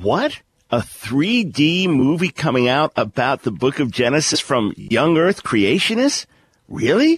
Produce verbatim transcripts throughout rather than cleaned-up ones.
What? A three D movie coming out about the book of Genesis from young earth creationists? Really?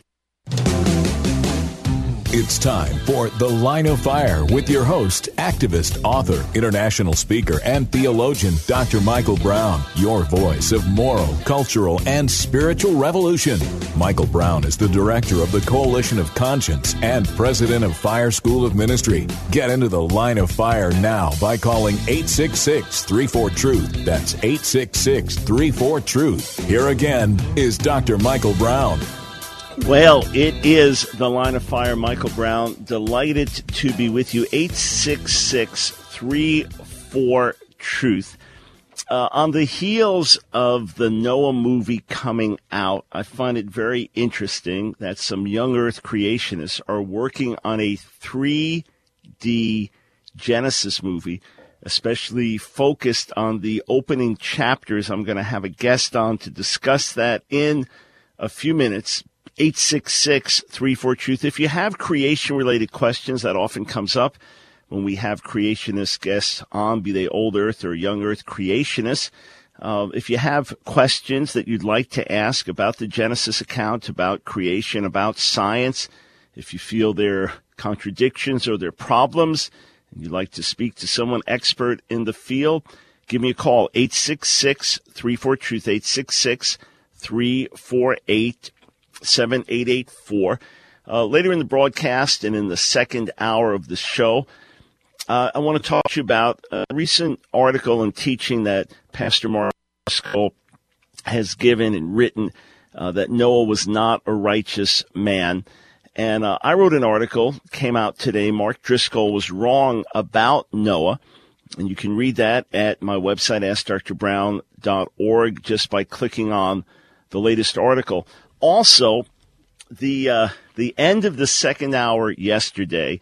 It's time for The Line of Fire with your host, activist, author, international speaker, and theologian, Doctor Michael Brown, your voice of moral, cultural, and spiritual revolution. Michael Brown is the director of the Coalition of Conscience and president of Fire School of Ministry. Get into The Line of Fire now by calling eight six six, three four, TRUTH. That's eight six six, three four, TRUTH. Here again is Doctor Michael Brown. Well, it is The Line of Fire. Michael Brown, delighted to be with you. eight six six, three four, TRUTH. Uh, on the heels of the Noah movie coming out, I find it very interesting that some young earth creationists are working on a three D Genesis movie, especially focused on the opening chapters. I'm going to have a guest on to discuss that in a few minutes. eight six six, three four, TRUTH. If you have creation-related questions, that often comes up when we have creationist guests on, be they old earth or young earth creationists. Uh, if you have questions that you'd like to ask about the Genesis account, about creation, about science, if you feel there are contradictions or there are problems, and you'd like to speak to someone expert in the field, give me a call, eight six six, three four, TRUTH, eight six six, three four eight, seven eight eight four. Uh, later in the broadcast and in the second hour of the show, uh, I want to talk to you about a recent article and teaching that Pastor Mark Driscoll has given and written uh, that Noah was not a righteous man. And uh, I wrote an article, came out today. Mark Driscoll was wrong about Noah. And you can read that at my website, ask dr brown dot org, just by clicking on the latest article. Also, the uh, the end of the second hour yesterday,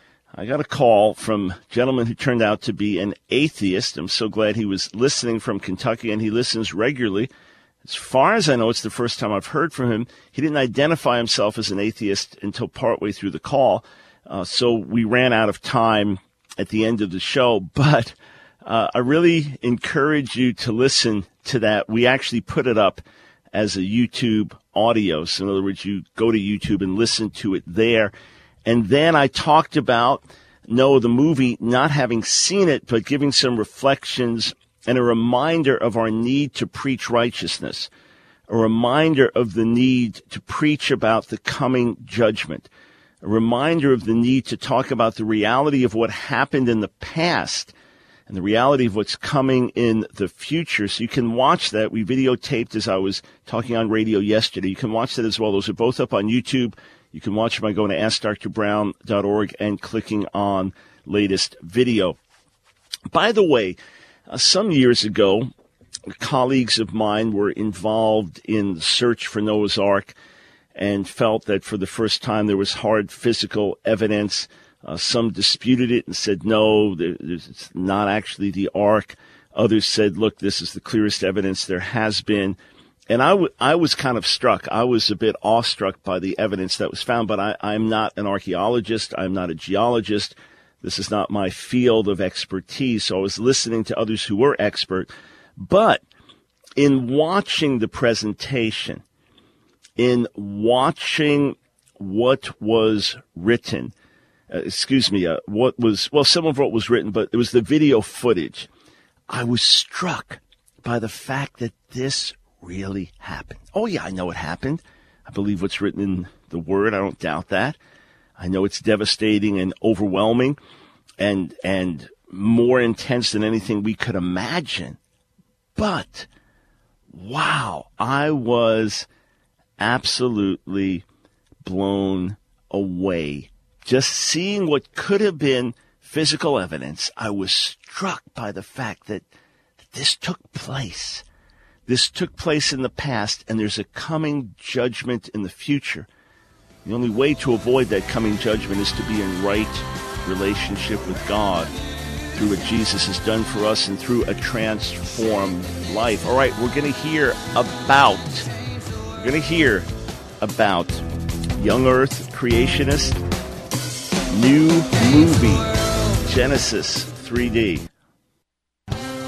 I got a call from a gentleman who turned out to be an atheist. I'm so glad he was listening from Kentucky, and he listens regularly. As far as I know, it's the first time I've heard from him. He didn't identify himself as an atheist until partway through the call, uh, so we ran out of time at the end of the show. But uh, I really encourage you to listen to that. We actually put it up as a YouTube audio. So in other words, you go to YouTube and listen to it there. And then I talked about Noah, the movie, not having seen it, but giving some reflections and a reminder of our need to preach righteousness, a reminder of the need to preach about the coming judgment, a reminder of the need to talk about the reality of what happened in the past and the reality of what's coming in the future. So you can watch that. We videotaped as I was talking on radio yesterday. You can watch that as well. Those are both up on YouTube. You can watch them by going to ask dr brown dot org and clicking on latest video. By the way, uh, some years ago, colleagues of mine were involved in the search for Noah's Ark and felt that for the first time there was hard physical evidence. Uh, some disputed it and said, no, there, it's not actually the ark. Others said, look, this is the clearest evidence there has been. And I, w- I was kind of struck. I was a bit awestruck by the evidence that was found, but I, I'm not an archaeologist. I'm not a geologist. This is not my field of expertise. So I was listening to others who were expert. But in watching the presentation, in watching what was written, Uh, excuse me, uh, what was, well, some of what was written, but it was the video footage. I was struck by the fact that this really happened. Oh, yeah, I know it happened. I believe what's written in the Word. I don't doubt that. I know it's devastating and overwhelming and, and more intense than anything we could imagine. But, wow, I was absolutely blown away. Just seeing what could have been physical evidence, I was struck by the fact that this took place. This took place in the past, and there's a coming judgment in the future. The only way to avoid that coming judgment is to be in right relationship with God through what Jesus has done for us and through a transformed life. All right, we're going to hear about, we're going to hear about young earth creationist, new movie, Genesis three D.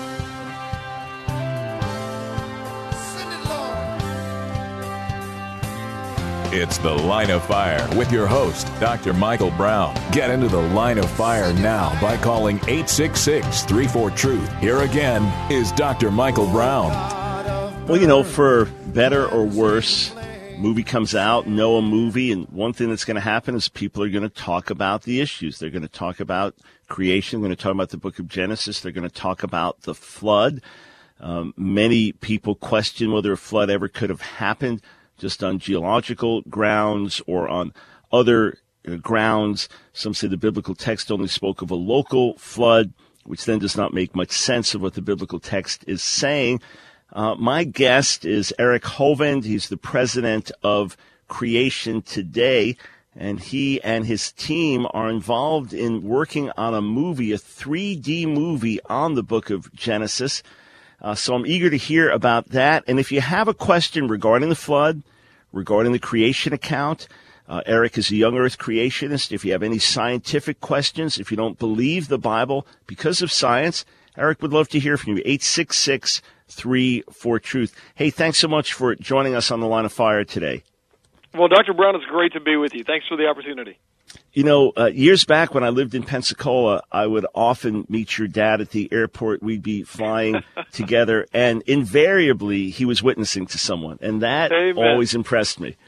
It's The Line of Fire with your host, Doctor Michael Brown. Get into the Line of Fire now by calling eight six six, three four, truth. Here again is Doctor Michael Brown. Well, you know, for better or worse, movie comes out, know a movie, and one thing that's going to happen is people are going to talk about the issues. They're going to talk about creation. They're going to talk about the book of Genesis. They're going to talk about the flood. Um, many people question whether a flood ever could have happened just on geological grounds or on other uh, grounds. Some say the biblical text only spoke of a local flood, which then does not make much sense of what the biblical text is saying. Uh, my guest is Eric Hovind. He's the president of Creation Today, and he and his team are involved in working on a movie, a three D movie on the book of Genesis. Uh, so I'm eager to hear about that. And if you have a question regarding the flood, regarding the creation account, uh, Eric is a young earth creationist. If you have any scientific questions, if you don't believe the Bible because of science, Eric would love to hear from you. eight six six, three four, truth. Hey, thanks so much for joining us on the Line of Fire today. Well, Doctor Brown, it's great to be with you. Thanks for the opportunity. You know, uh, years back when I lived in Pensacola, I would often meet your dad at the airport. We'd be flying together, and invariably he was witnessing to someone, and that Amen. always impressed me.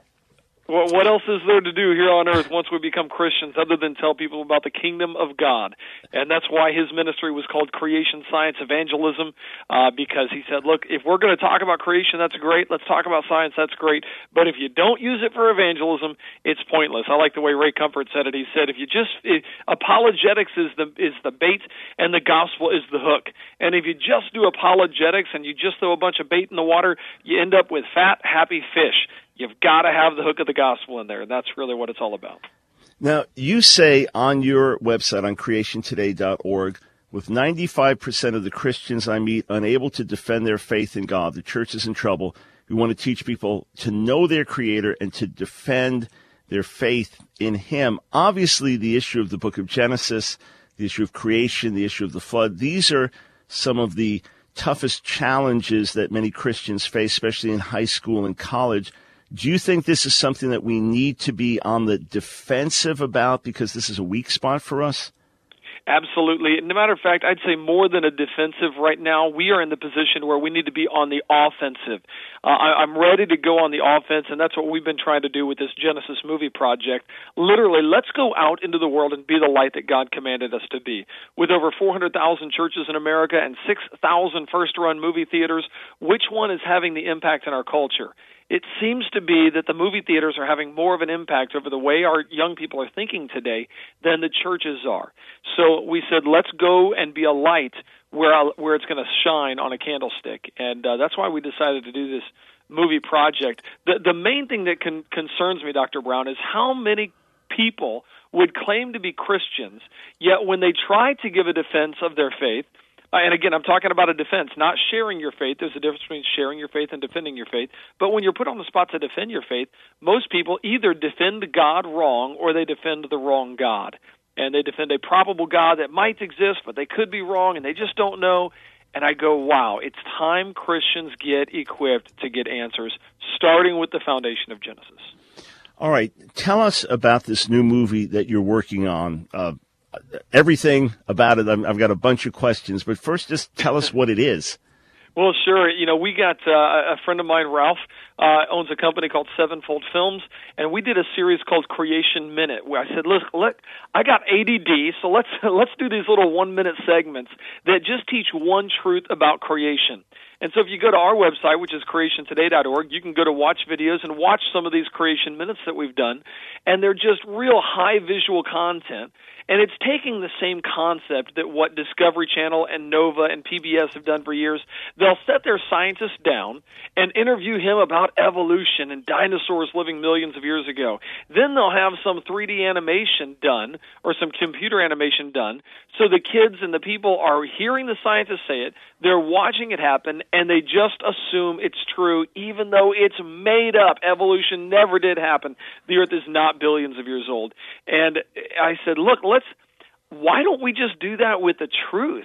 Well, what else is there to do here on earth once we become Christians other than tell people about the kingdom of God? And that's why his ministry was called Creation Science Evangelism, uh, because he said, look, if we're going to talk about creation, that's great. Let's talk about science, that's great. But if you don't use it for evangelism, it's pointless. I like the way Ray Comfort said it. He said, if you just, it, apologetics is the is the bait and the gospel is the hook. And if you just do apologetics and you just throw a bunch of bait in the water, you end up with fat, happy fish. You've got to have the hook of the gospel in there, and that's really what it's all about. Now, you say on your website, on creation today dot org, with ninety-five percent of the Christians I meet unable to defend their faith in God, the church is in trouble. We want to teach people to know their Creator and to defend their faith in Him. Obviously, the issue of the book of Genesis, the issue of creation, the issue of the flood, these are some of the toughest challenges that many Christians face, especially in high school and college. Do you think this is something that we need to be on the defensive about because this is a weak spot for us? Absolutely. And as a matter of fact, I'd say more than a defensive right now, we are in the position where we need to be on the offensive. Uh, I, I'm ready to go on the offense, and that's what we've been trying to do with this Genesis movie project. Literally, let's go out into the world and be the light that God commanded us to be. With over four hundred thousand churches in America and six thousand first-run movie theaters, which one is having the impact in our culture? It seems to be that the movie theaters are having more of an impact over the way our young people are thinking today than the churches are. So we said, let's go and be a light where where it's going to shine on a candlestick. And uh, that's why we decided to do this movie project. The, the main thing that con- concerns me, Doctor Brown, is how many people would claim to be Christians, yet when they try to give a defense of their faith, Uh, and again, I'm talking about a defense, not sharing your faith. There's a difference between sharing your faith and defending your faith. But when you're put on the spot to defend your faith, most people either defend God wrong or they defend the wrong God. And they defend a probable God that might exist, but they could be wrong, and they just don't know. And I go, wow, it's time Christians get equipped to get answers, starting with the foundation of Genesis. All right. Tell us about this new movie that you're working on. Uh, everything about it. I've got a bunch of questions, but first just tell us what it is. Well, sure. You know, we got uh, a friend of mine, Ralph, uh, owns a company called Sevenfold Films, and we did a series called Creation Minute, where I said, look, look, I got A D D, so let's let's do these little one-minute segments that just teach one truth about creation. And so if you go to our website, which is creation today dot org, you can go to watch videos and watch some of these creation minutes that we've done, and they're just real high visual content. And it's taking the same concept that what Discovery Channel and Nova and P B S have done for years. They'll set their scientists down and interview him about evolution and dinosaurs living millions of years ago. Then they'll have some three D animation done or some computer animation done so the kids and the people are hearing the scientists say it, they're watching it happen, and they just assume it's true even though it's made up. Evolution never did happen. The Earth is not billions of years old. And I said, look, let's, why don't we just do that with the truth?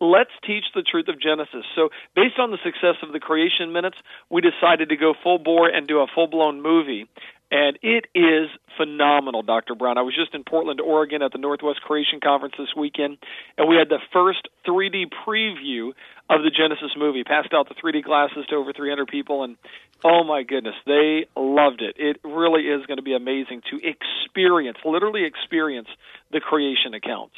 let's teach the truth of Genesis. So based on the success of the Creation Minutes, we decided to go full bore and do a full-blown movie. And it is phenomenal, Doctor Brown. I was just in Portland, Oregon at the Northwest Creation Conference this weekend, and we had the first three D preview of the Genesis movie. Passed out the three D glasses to over three hundred people, and oh my goodness, they loved it. It really is going to be amazing to experience, literally experience, the creation account.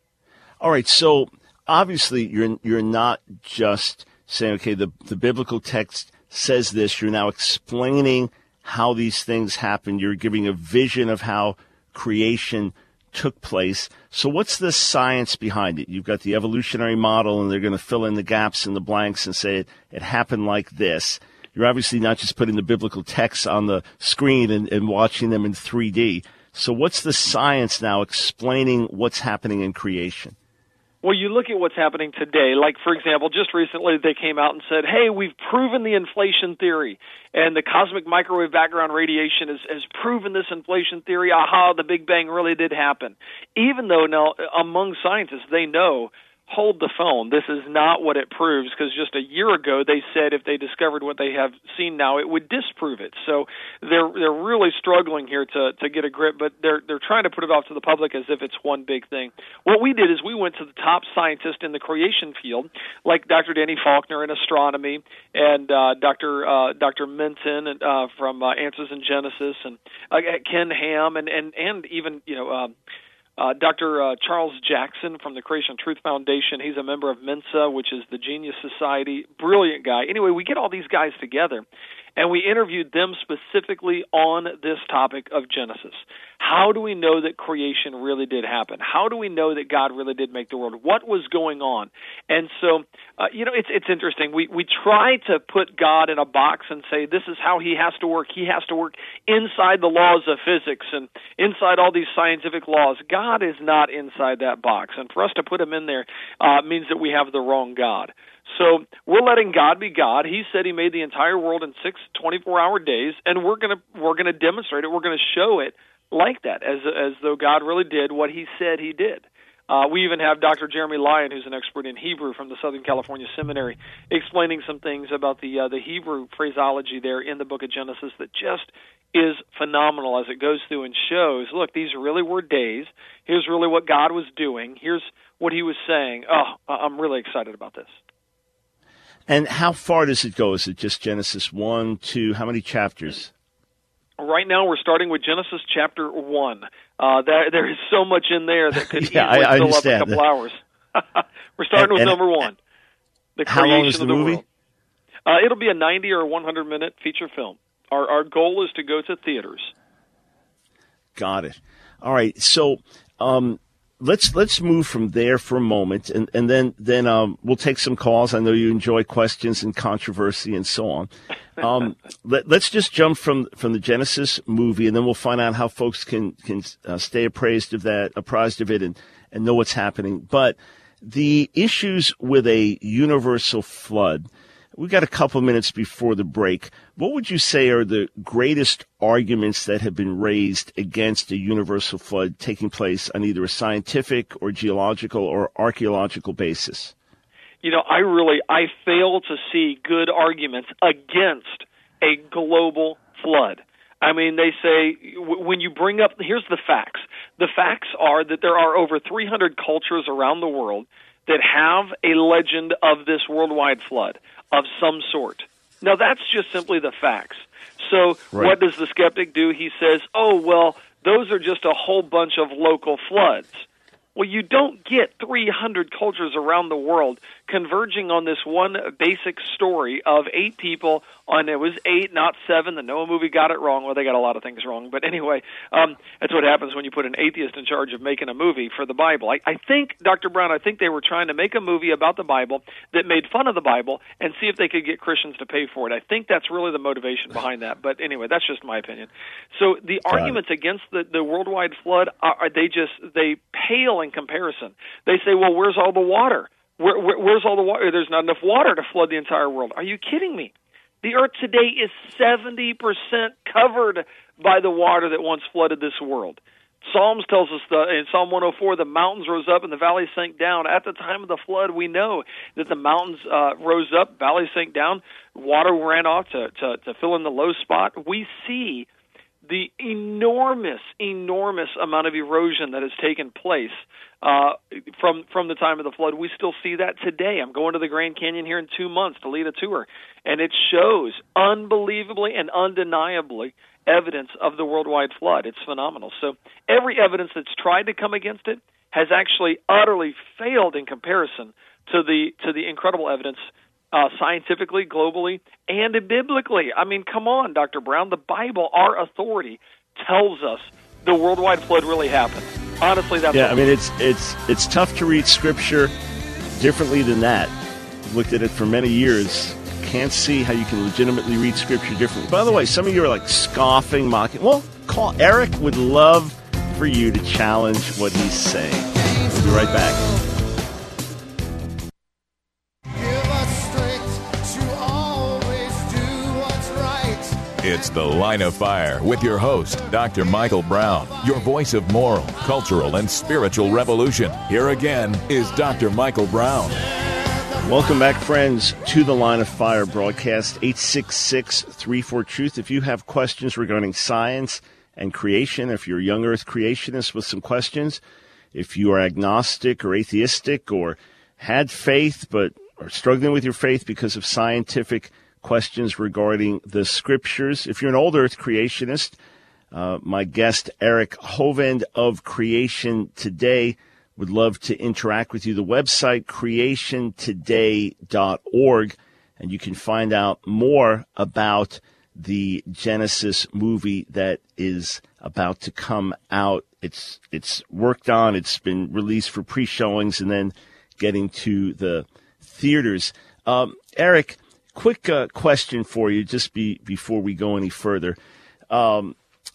All right, so obviously you're you're not just saying, okay, the, the biblical text says this. You're now explaining how these things happened. You're giving a vision of how creation took place. So what's the science behind it? You've got the evolutionary model, and they're going to fill in the gaps and the blanks and say it, it happened like this. You're obviously not just putting the biblical text on the screen and, and watching them in three D. So what's the science now explaining what's happening in creation? Well, you look at what's happening today. Like, for example, just recently they came out and said, hey, we've proven the inflation theory, and the cosmic microwave background radiation has, has proven this inflation theory. Aha, the Big Bang really did happen. Even though now among scientists they know, hold the phone, this is not what it proves, because just a year ago they said if they discovered what they have seen now, it would disprove it. So they're they're really struggling here to to get a grip, but they're they're trying to put it off to the public as if it's one big thing. What we did is we went to the top scientists in the creation field, like Doctor Danny Faulkner in astronomy, and uh, Doctor Uh, Doctor Minton uh, from uh, Answers in Genesis, and uh, Ken Ham, and and and even you know. Um, Uh, Doctor Uh, Charles Jackson from the Creation Truth Foundation. He's a member of Mensa, which is the Genius Society. Brilliant guy. Anyway, we get all these guys together, and we interviewed them specifically on this topic of Genesis. How do we know that creation really did happen? How do we know that God really did make the world? What was going on? And so, uh, you know, it's it's interesting. We we try to put God in a box and say this is how he has to work. He has to work inside the laws of physics and inside all these scientific laws. God is not inside that box. And for us to put him in there uh, means that we have the wrong God. So we're letting God be God. He said he made the entire world in six twenty-four hour days, and we're going to we're going to demonstrate it. We're going to show it like that, as as though God really did what he said he did. Uh, we even have Doctor Jeremy Lyon, who's an expert in Hebrew from the Southern California Seminary, explaining some things about the uh, the Hebrew phraseology there in the book of Genesis that just is phenomenal as it goes through and shows, look, these really were days. Here's really what God was doing. Here's what he was saying. Oh, I'm really excited about this. And how far does it go? Is it just Genesis one, two? How many chapters? Right now, we're starting with Genesis chapter one. Uh, there, there is so much in there that could yeah, easily I, I fill up a understand. couple hours. We're starting and, with and, number one, the how creation long is the, of the movie? world. Uh, it'll be a ninety or one hundred minute feature film. Our our goal is to go to theaters. Got it. All right. So um, let's let's move from there for a moment, and and then then um, we'll take some calls. I know you enjoy questions and controversy and so on. Um, let, let's just jump from from the Genesis movie, and then we'll find out how folks can can uh, stay appraised of that, apprised of it, and and know what's happening. But the issues with a universal flood. We've got a couple minutes before the break. What would you say are the greatest arguments that have been raised against a universal flood taking place on either a scientific or geological or archaeological basis? You know, I really, I fail to see good arguments against a global flood. I mean, they say, when you bring up, here's the facts. The facts are that there are over three hundred cultures around the world that have a legend of this worldwide flood of some sort. Now, that's just simply the facts. So right. What does the skeptic do? He says, oh, well, those are just a whole bunch of local floods. Well, you don't get three hundred cultures around the world converging on this one basic story of eight people, and it was eight, not seven. The Noah movie got it wrong. Well, they got a lot of things wrong. But anyway, um, that's what happens when you put an atheist in charge of making a movie for the Bible. I, I think, Doctor Brown, I think they were trying to make a movie about the Bible that made fun of the Bible and see if they could get Christians to pay for it. I think that's really the motivation behind that. But anyway, that's just my opinion. So the Got arguments it. against the, the worldwide flood, are, are they just, they pale in comparison. They say, well, where's all the water? Where, where, where's all the water? There's not enough water to flood the entire world. Are you kidding me? The earth today is seventy percent covered by the water that once flooded this world. Psalms tells us the, in Psalm one oh four, the mountains rose up and the valleys sank down. At the time of the flood, we know that the mountains uh, rose up, valleys sank down, water ran off to, to, to fill in the low spot. We see the enormous, enormous amount of erosion that has taken place uh, from from the time of the flood. We still see that today. I'm going to the Grand Canyon here in two months to lead a tour, and it shows unbelievably and undeniably evidence of the worldwide flood. It's phenomenal. So every evidence that's tried to come against it has actually utterly failed in comparison to the to the incredible evidence uh, scientifically, globally, and biblically. I mean, come on, Doctor Brown. The Bible, our authority, tells us the worldwide flood really happened. Honestly, that's yeah. I mean, it's it's it's tough to read Scripture differently than that. I've looked at it for many years. Can't see how you can legitimately read Scripture differently. By the way, some of you are like scoffing, mocking. Well, call Eric. Would love for you to challenge what he's saying. We'll be right back. It's The Line of Fire with your host, Doctor Michael Brown, your voice of moral, cultural, and spiritual revolution. Here again is Doctor Michael Brown. Welcome back, friends, to the Line of Fire broadcast, eight six six, three four, truth. If you have questions regarding science and creation, if you're a young earth creationist with some questions, if you are agnostic or atheistic or had faith but are struggling with your faith because of scientific questions regarding the Scriptures, if you're an old earth creationist, uh, my guest, Eric Hovind of Creation Today, would love to interact with you. The website, creation today dot org, and you can find out more about the Genesis movie that is about to come out. It's it's worked on. It's been released for pre-showings and then getting to the theaters. Um, Eric, quick uh, question for you just be, before we go any further. Um,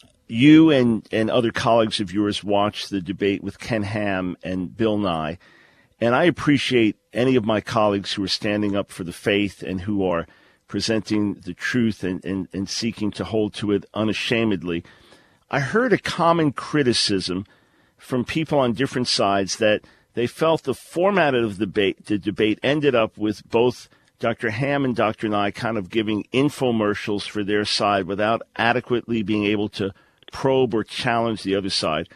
You and, and other colleagues of yours watched the debate with Ken Ham and Bill Nye, and I appreciate any of my colleagues who are standing up for the faith and who are presenting the truth and, and, and seeking to hold to it unashamedly. I heard a common criticism from people on different sides that they felt the format of the debate, the debate ended up with both Doctor Ham and Doctor Nye kind of giving infomercials for their side without adequately being able to probe or challenge the other side.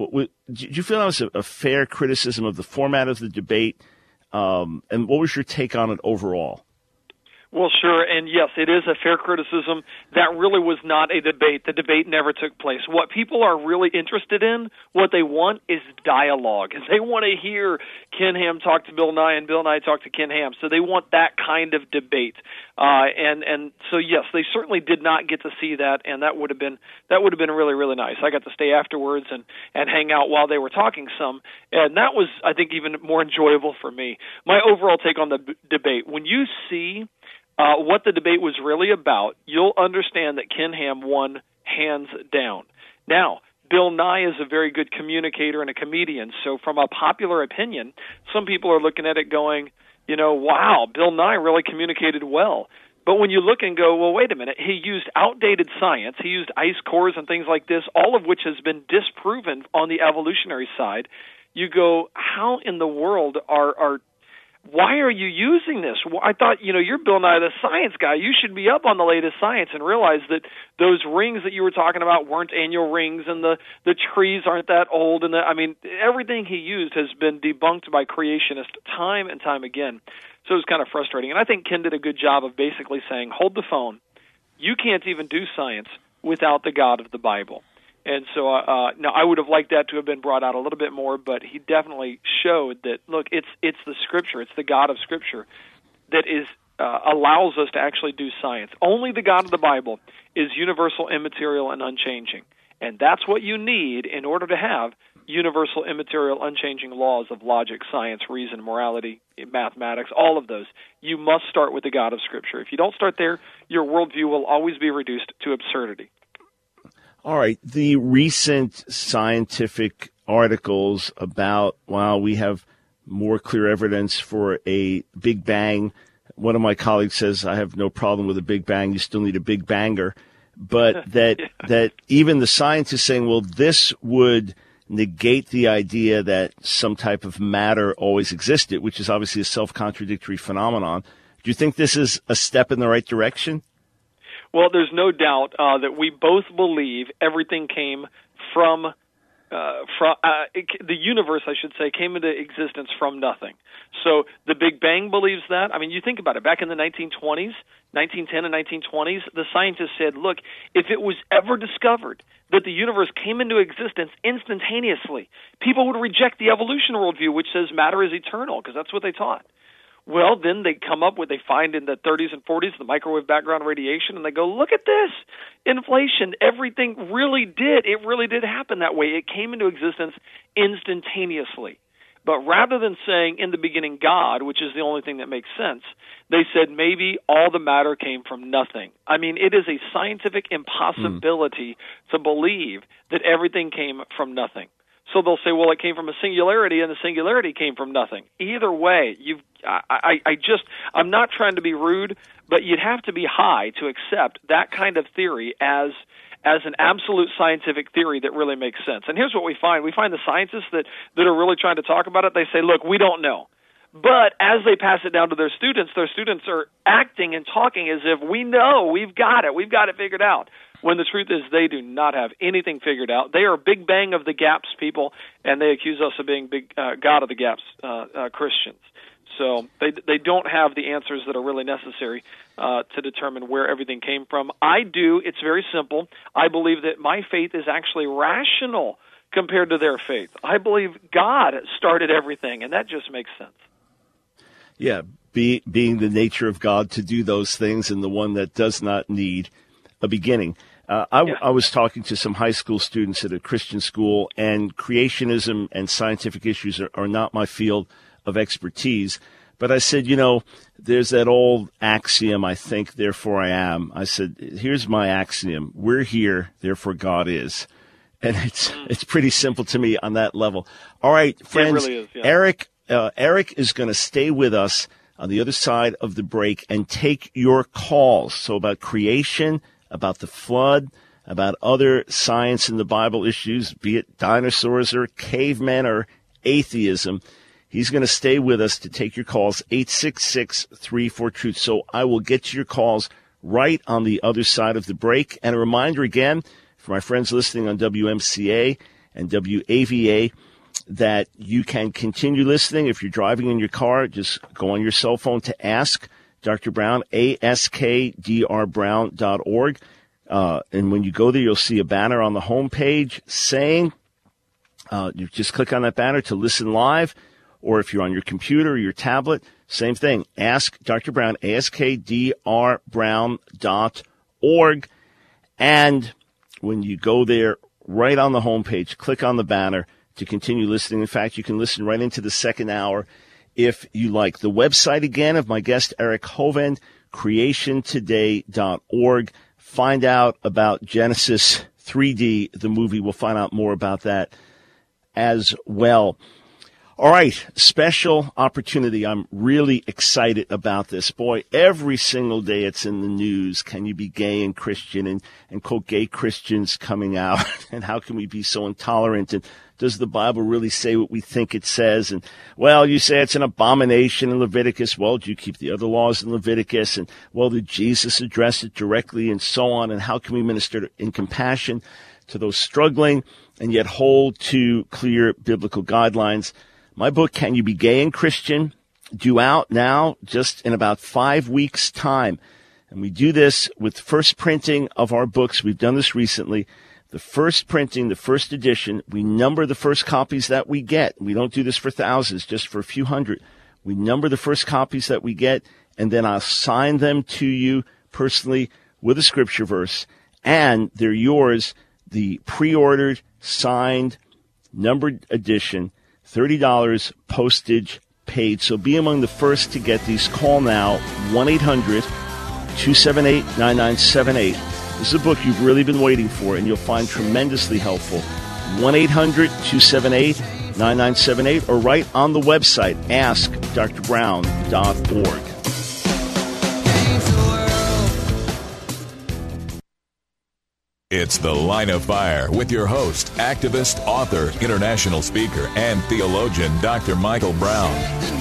Did you feel that was a, a fair criticism of the format of the debate? Um, and what was your take on it overall? Well, sure, and yes, it is a fair criticism. That really was not a debate. The debate never took place. What people are really interested in, what they want, is dialogue. They want to hear Ken Ham talk to Bill Nye and Bill Nye talk to Ken Ham. So they want that kind of debate. Uh, and and so yes, they certainly did not get to see that, and that would have been that would have been really really nice. I got to stay afterwards and and hang out while they were talking some, and that was, I think, even more enjoyable for me. My overall take on the b- debate: when you see Uh, what the debate was really about, you'll understand that Ken Ham won hands down. Now, Bill Nye is a very good communicator and a comedian, so from a popular opinion, some people are looking at it going, you know, wow, Bill Nye really communicated well. But when you look and go, well, wait a minute, he used outdated science, he used ice cores and things like this, all of which has been disproven on the evolutionary side. You go, how in the world are are why are you using this? I thought, you know, you're Bill Nye, the science guy. You should be up on the latest science and realize that those rings that you were talking about weren't annual rings, and the, the trees aren't that old. And the, I mean, everything he used has been debunked by creationists time and time again. So it was kind of frustrating. And I think Ken did a good job of basically saying, hold the phone. You can't even do science without the God of the Bible. And so, uh, now I would have liked that to have been brought out a little bit more, but he definitely showed that, look, it's it's the Scripture, it's the God of Scripture that is uh, allows us to actually do science. Only the God of the Bible is universal, immaterial, and unchanging. And that's what you need in order to have universal, immaterial, unchanging laws of logic, science, reason, morality, mathematics, all of those. You must start with the God of Scripture. If you don't start there, your worldview will always be reduced to absurdity. All right. The recent scientific articles about, wow, we have more clear evidence for a Big Bang. One of my colleagues says, I have no problem with a Big Bang. You still need a Big Banger. but that yeah. that even the scientists saying, well, this would negate the idea that some type of matter always existed, which is obviously a self-contradictory phenomenon. Do you think this is a step in the right direction? Well, there's no doubt uh, that we both believe everything came from, uh, from uh, it, the universe, I should say, came into existence from nothing. So the Big Bang believes that. I mean, you think about it. Back in the nineteen twenties, nineteen ten and nineteen twenties, the scientists said, look, if it was ever discovered that the universe came into existence instantaneously, people would reject the evolution worldview, which says matter is eternal, because that's what they taught. Well, then they come up with, they find in the thirties and forties the microwave background radiation, and they go, look at this, inflation, everything really did, it really did happen that way. It came into existence instantaneously. But rather than saying in the beginning God, which is the only thing that makes sense, they said maybe all the matter came from nothing. I mean, it is a scientific impossibility mm. to believe that everything came from nothing. So they'll say, well, it came from a singularity, and the singularity came from nothing. Either way, you've, I, I, I just, I'm not trying to be rude, but you'd have to be high to accept that kind of theory as as an absolute scientific theory that really makes sense. And here's what we find. We find the scientists that, that are really trying to talk about it, they say, look, we don't know. But as they pass it down to their students, their students are acting and talking as if we know, we've got it, we've got it figured out. When the truth is they do not have anything figured out. They are Big Bang of the Gaps people, and they accuse us of being big uh, God of the Gaps uh, uh, Christians. So they they don't have the answers that are really necessary uh, to determine where everything came from. I do. It's very simple. I believe that my faith is actually rational compared to their faith. I believe God started everything, and that just makes sense. Yeah, be, being the nature of God to do those things and the one that does not need a beginning. Uh, I, yeah. I was talking to some high school students at a Christian school, and creationism and scientific issues are, are not my field of expertise. But I said, you know, there's that old axiom, I think, therefore I am. I said, here's my axiom. We're here, therefore God is. And it's mm. it's pretty simple to me on that level. All right, friends, it really is, yeah. Eric, uh, Eric is going to stay with us on the other side of the break and take your calls. So about creation, about the flood, about other science in the Bible issues, be it dinosaurs or cavemen or atheism. He's going to stay with us to take your calls, eight six six, three four, truth. So I will get to your calls right on the other side of the break. And a reminder again, for my friends listening on W M C A and W A V A, that you can continue listening. If you're driving in your car, just go on your cell phone to Ask Doctor Brown, A S K D R brown dot org. Uh, and when you go there, you'll see a banner on the homepage saying, uh, you just click on that banner to listen live. Or if you're on your computer or your tablet, same thing. Ask Doctor Brown, A S K D R brown dot org. And when you go there, right on the homepage, click on the banner to continue listening. In fact, you can listen right into the second hour if you like. The website, again, of my guest, Eric Hovind, creation today dot org. Find out about Genesis three D, the movie. We'll find out more about that as well. All right, special opportunity. I'm really excited about this. Boy, every single day it's in the news. Can you be gay and Christian? And, and quote, gay Christians coming out. And how can we be so intolerant? And does the Bible really say what we think it says? And, well, you say it's an abomination in Leviticus. Well, do you keep the other laws in Leviticus? And, well, did Jesus address it directly? And so on. And how can we minister in compassion to those struggling and yet hold to clear biblical guidelines? My book, Can You Be Gay and Christian, due out now just in about five weeks' time. And we do this with the first printing of our books. We've done this recently. The first printing, the first edition, we number the first copies that we get. We don't do this for thousands, just for a few hundred. We number the first copies that we get, and then I'll sign them to you personally with a scripture verse. And they're yours, the pre-ordered, signed, numbered edition. thirty dollars postage paid. So be among the first to get these. Call now, one eight hundred, two seven eight, nine nine seven eight. This is a book you've really been waiting for, and you'll find tremendously helpful. one eight hundred, two seven eight, nine nine seven eight, or right on the website, ask dr brown dot org. It's The Line of Fire with your host, activist, author, international speaker, and theologian, Doctor Michael Brown.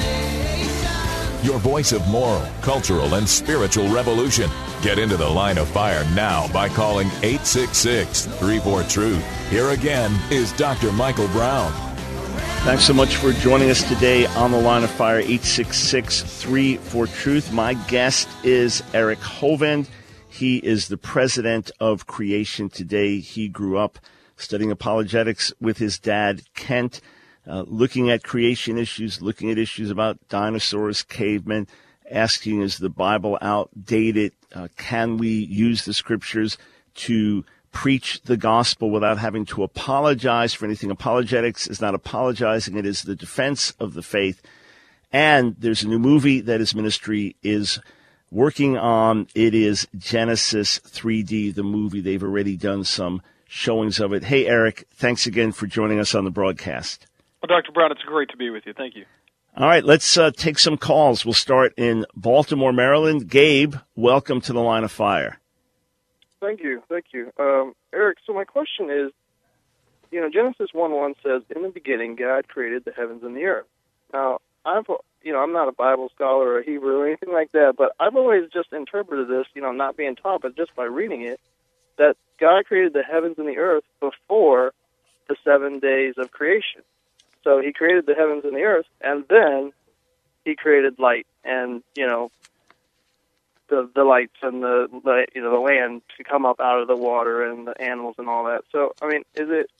Your voice of moral, cultural, and spiritual revolution. Get into The Line of Fire now by calling eight six six, three four, truth. Here again is Doctor Michael Brown. Thanks so much for joining us today on The Line of Fire, eight six six, three four, truth. My guest is Eric Hovind. He is the president of Creation Today. He grew up studying apologetics with his dad, Kent, uh, looking at creation issues, looking at issues about dinosaurs, cavemen, asking, is the Bible outdated? Uh, can we use the scriptures to preach the gospel without having to apologize for anything? Apologetics is not apologizing. It is the defense of the faith. And there's a new movie that his ministry is working on. It is Genesis three D, the movie. They've already done some showings of it. Hey, Eric, thanks again for joining us on the broadcast. Well, Doctor Brown, it's great to be with you. Thank you. All right, let's uh, take some calls. We'll start in Baltimore, Maryland. Gabe, welcome to The Line of Fire. Thank you. Thank you. Um, Eric, so my question is, you know, Genesis one one says, in the beginning, God created the heavens and the earth. Now, I've You know, I'm not a Bible scholar or a Hebrew or anything like that, but I've always just interpreted this, you know, not being taught, but just by reading it, that God created the heavens and the earth before the seven days of creation. So he created the heavens and the earth, and then he created light and, you know, the the lights and the, the you know the land to come up out of the water and the animals and all that. So, I mean, is it,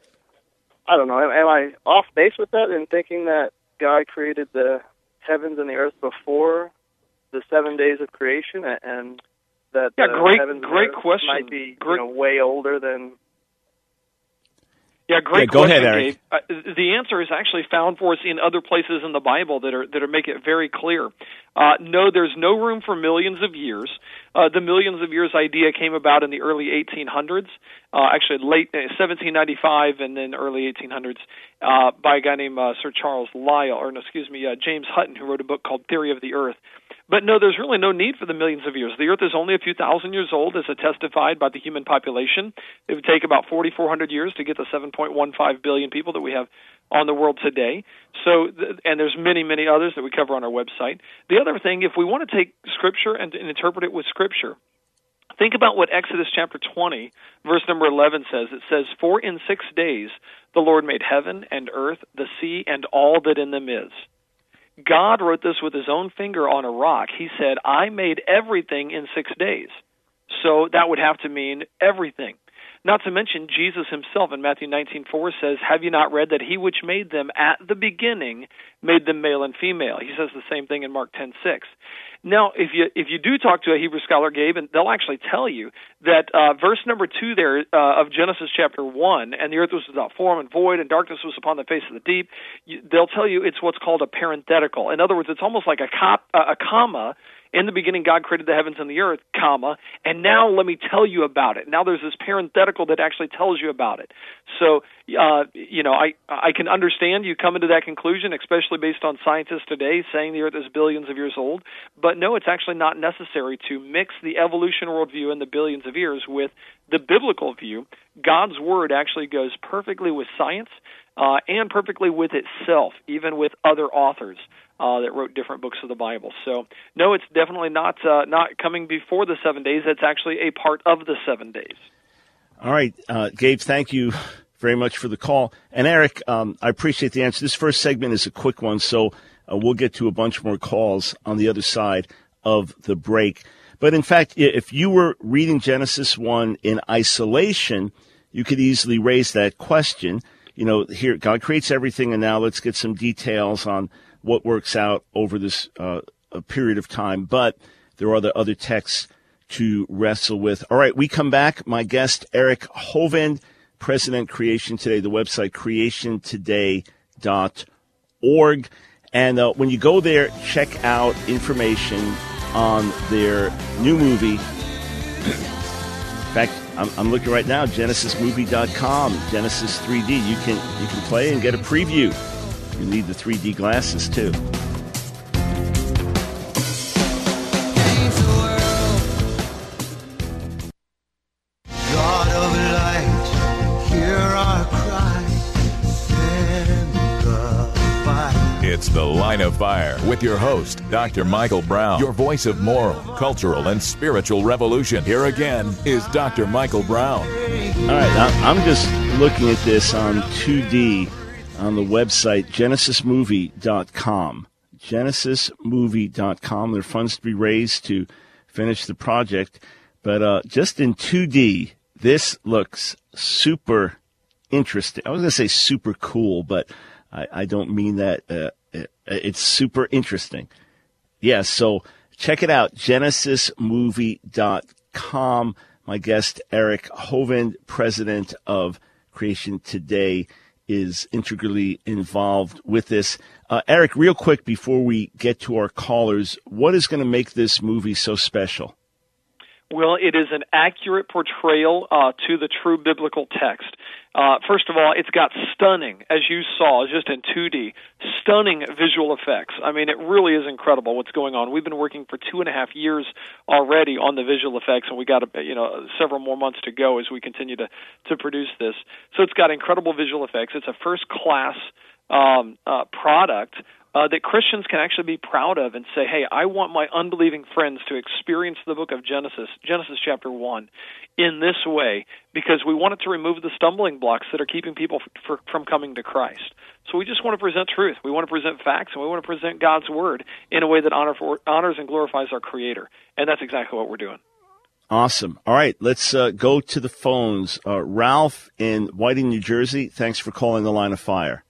I don't know, am, am I off base with that in thinking that God created the heavens and the earth before the seven days of creation, and that yeah, the great, heavens great and earth question. might be great. you know, way older than... Yeah, great yeah, go question, ahead, Eric. Dave. Uh, the answer is actually found for us in other places in the Bible that are that are make it very clear. Uh, no, there's no room for millions of years. Uh, the millions of years idea came about in the early eighteen hundreds, uh, actually late uh, seventeen ninety-five and then early eighteen hundreds, uh, by a guy named uh, Sir Charles Lyell, or no, excuse me, uh, James Hutton, who wrote a book called Theory of the Earth. But no, there's really no need for the millions of years. The Earth is only a few thousand years old, as attestified by the human population. It would take about forty-four hundred years to get the seven point one five billion people that we have on the world today. So, and there's many, many others that we cover on our website. The other thing, if we want to take Scripture and, and interpret it with Scripture, think about what Exodus chapter twenty, verse number eleven says. It says, "For in six days the Lord made heaven and earth, the sea, and all that in them is." God wrote this with his own finger on a rock. He said, I made everything in six days. So that would have to mean everything. Not to mention Jesus himself in Matthew nineteen four says, have you not read that he which made them at the beginning made them male and female? He says the same thing in Mark ten six. Now, if you if you do talk to a Hebrew scholar, Gabe, and they'll actually tell you that uh, verse number two there uh, of Genesis chapter one, and the earth was without form and void, and darkness was upon the face of the deep, you, they'll tell you it's what's called a parenthetical. In other words, it's almost like a, cop, uh, a comma. In the beginning, God created the heavens and the earth, comma, and now let me tell you about it. Now there's this parenthetical that actually tells you about it. So, uh, you know, I I can understand you coming to that conclusion, especially based on scientists today saying the earth is billions of years old. But no, it's actually not necessary to mix the evolution worldview and the billions of years with the biblical view. God's word actually goes perfectly with science uh, and perfectly with itself, even with other authors Uh, that wrote different books of the Bible. So, no, it's definitely not uh, not coming before the seven days. It's actually a part of the seven days. All right, uh, Gabe, thank you very much for the call. And, Eric, um, I appreciate the answer. This first segment is a quick one, so uh, we'll get to a bunch more calls on the other side of the break. But, in fact, if you were reading Genesis one in isolation, you could easily raise that question. You know, here, God creates everything, and now let's get some details on what works out over this uh, a period of time. But there are the other texts to wrestle with. All right, we come back. My guest, Eric Hovind, President Creation Today, the website creation today dot org. And uh, when you go there, check out information on their new movie. In fact, I'm, I'm looking right now, genesis movie dot com, Genesis three D. You can you can play and get a preview. You need the three D glasses, too. God of Fire with your host, Doctor Michael Brown, your voice of moral, cultural, and spiritual revolution. Here again is Doctor Michael Brown. All right, I'm just looking at this on two D on the website genesis movie dot com. genesis movie dot com. There are funds to be raised to finish the project. But uh, just in two D, this looks super interesting. I was going to say super cool, but I, I don't mean that. Uh, it, it's super interesting. Yeah, so check it out, genesis movie dot com. My guest, Eric Hovind, president of Creation Today, is integrally involved with this. Uh, Eric, real quick before we get to our callers, what is going to make this movie so special? Well, it is an accurate portrayal uh, to the true biblical text. Uh, first of all, it's got stunning, as you saw, just in two D, stunning visual effects. I mean, it really is incredible what's going on. We've been working for two and a half years already on the visual effects, and we got you know several more months to go as we continue to to produce this. So it's got incredible visual effects. It's a first-class um, uh, product. Uh, that Christians can actually be proud of and say, hey, I want my unbelieving friends to experience the book of Genesis, Genesis chapter one, in this way, because we want it to remove the stumbling blocks that are keeping people f- for, from coming to Christ. So we just want to present truth. We want to present facts, and we want to present God's word in a way that honor for, honors and glorifies our Creator. And that's exactly what we're doing. Awesome. All right, let's uh, go to the phones. Uh, Ralph in Whiting, New Jersey, thanks for calling the Line of Fire.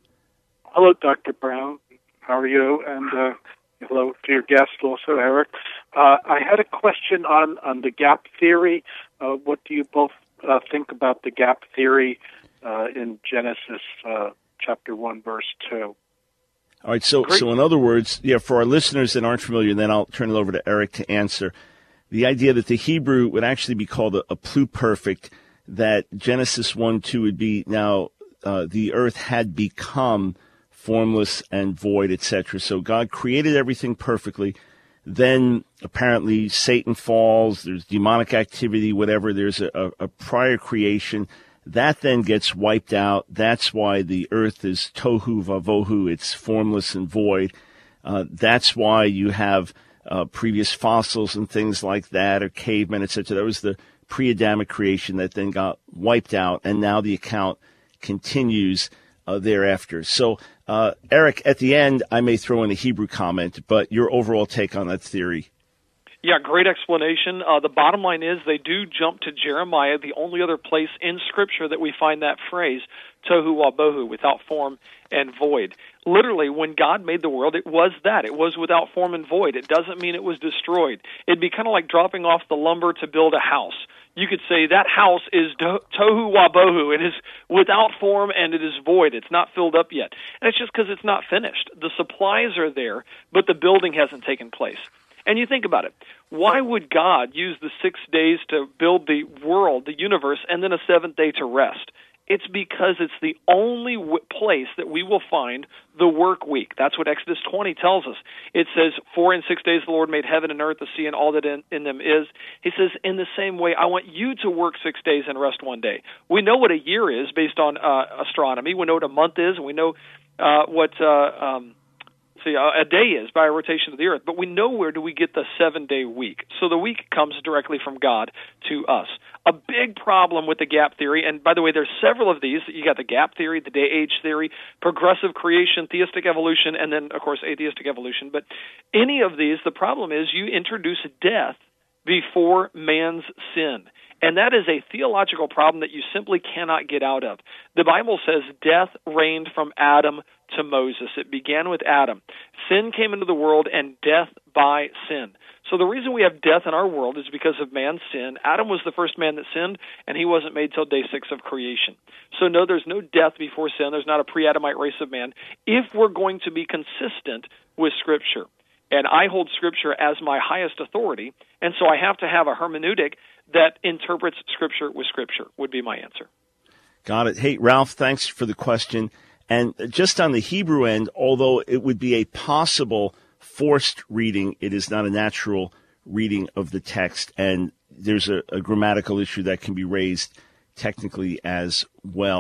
Hello, Doctor Brown. How are you? And uh, hello to your guest also, Eric. Uh, I had a question on, on the gap theory. Uh, what do you both uh, think about the gap theory uh, in Genesis uh, chapter one, verse two? All right, so Great. so in other words, yeah, for our listeners that aren't familiar, then I'll turn it over to Eric to answer. The idea that the Hebrew would actually be called a, a pluperfect, that Genesis one, two would be now uh, the earth had become formless and void, et cetera. So God created everything perfectly. Then apparently Satan falls, there's demonic activity, whatever. There's a, a, a prior creation. That then gets wiped out. That's why the earth is tohu vavohu. It's formless and void. Uh, that's why you have uh, previous fossils and things like that, or cavemen, et cetera. That was the pre-Adamic creation that then got wiped out, and now the account continues uh, thereafter. So, uh, Eric, at the end, I may throw in a Hebrew comment, but your overall take on that theory? Yeah, great explanation. Uh, the bottom line is they do jump to Jeremiah, the only other place in Scripture that we find that phrase, tohu wabohu, without form and void. Literally, when God made the world, it was that. It was without form and void. It doesn't mean it was destroyed. It'd be kind of like dropping off the lumber to build a house. You could say that house is do- tohu wabohu. It is without form and it is void. It's not filled up yet. And it's just because it's not finished. The supplies are there, but the building hasn't taken place. And you think about it. Why would God use the six days to build the world, the universe, and then a seventh day to rest? It's because it's the only w- place that we will find the work week. That's what Exodus twenty tells us. It says, for in six days the Lord made heaven and earth, the sea, and all that in, in them is. He says, in the same way, I want you to work six days and rest one day. We know what a year is based on uh, astronomy. We know what a month is, and we know uh, what... Uh, um, See, a day is by a rotation of the earth, but we know where do we get the seven-day week. So the week comes directly from God to us. A big problem with the gap theory, and by the way, there's several of these. You got the gap theory, the day-age theory, progressive creation, theistic evolution, and then, of course, atheistic evolution. But any of these, the problem is you introduce death before man's sin. And that is a theological problem that you simply cannot get out of. The Bible says death reigned from Adam to Moses. It began with Adam. Sin came into the world and death by sin. So the reason we have death in our world is because of man's sin. Adam was the first man that sinned, and he wasn't made till day six of creation. So no, there's no death before sin. There's not a pre-Adamite race of man if we're going to be consistent with Scripture. And I hold Scripture as my highest authority, and so I have to have a hermeneutic that interprets Scripture with Scripture, would be my answer. Got it. Hey, Ralph, thanks for the question. And just on the Hebrew end, although it would be a possible forced reading, it is not a natural reading of the text, and there's a, a grammatical issue that can be raised technically as well.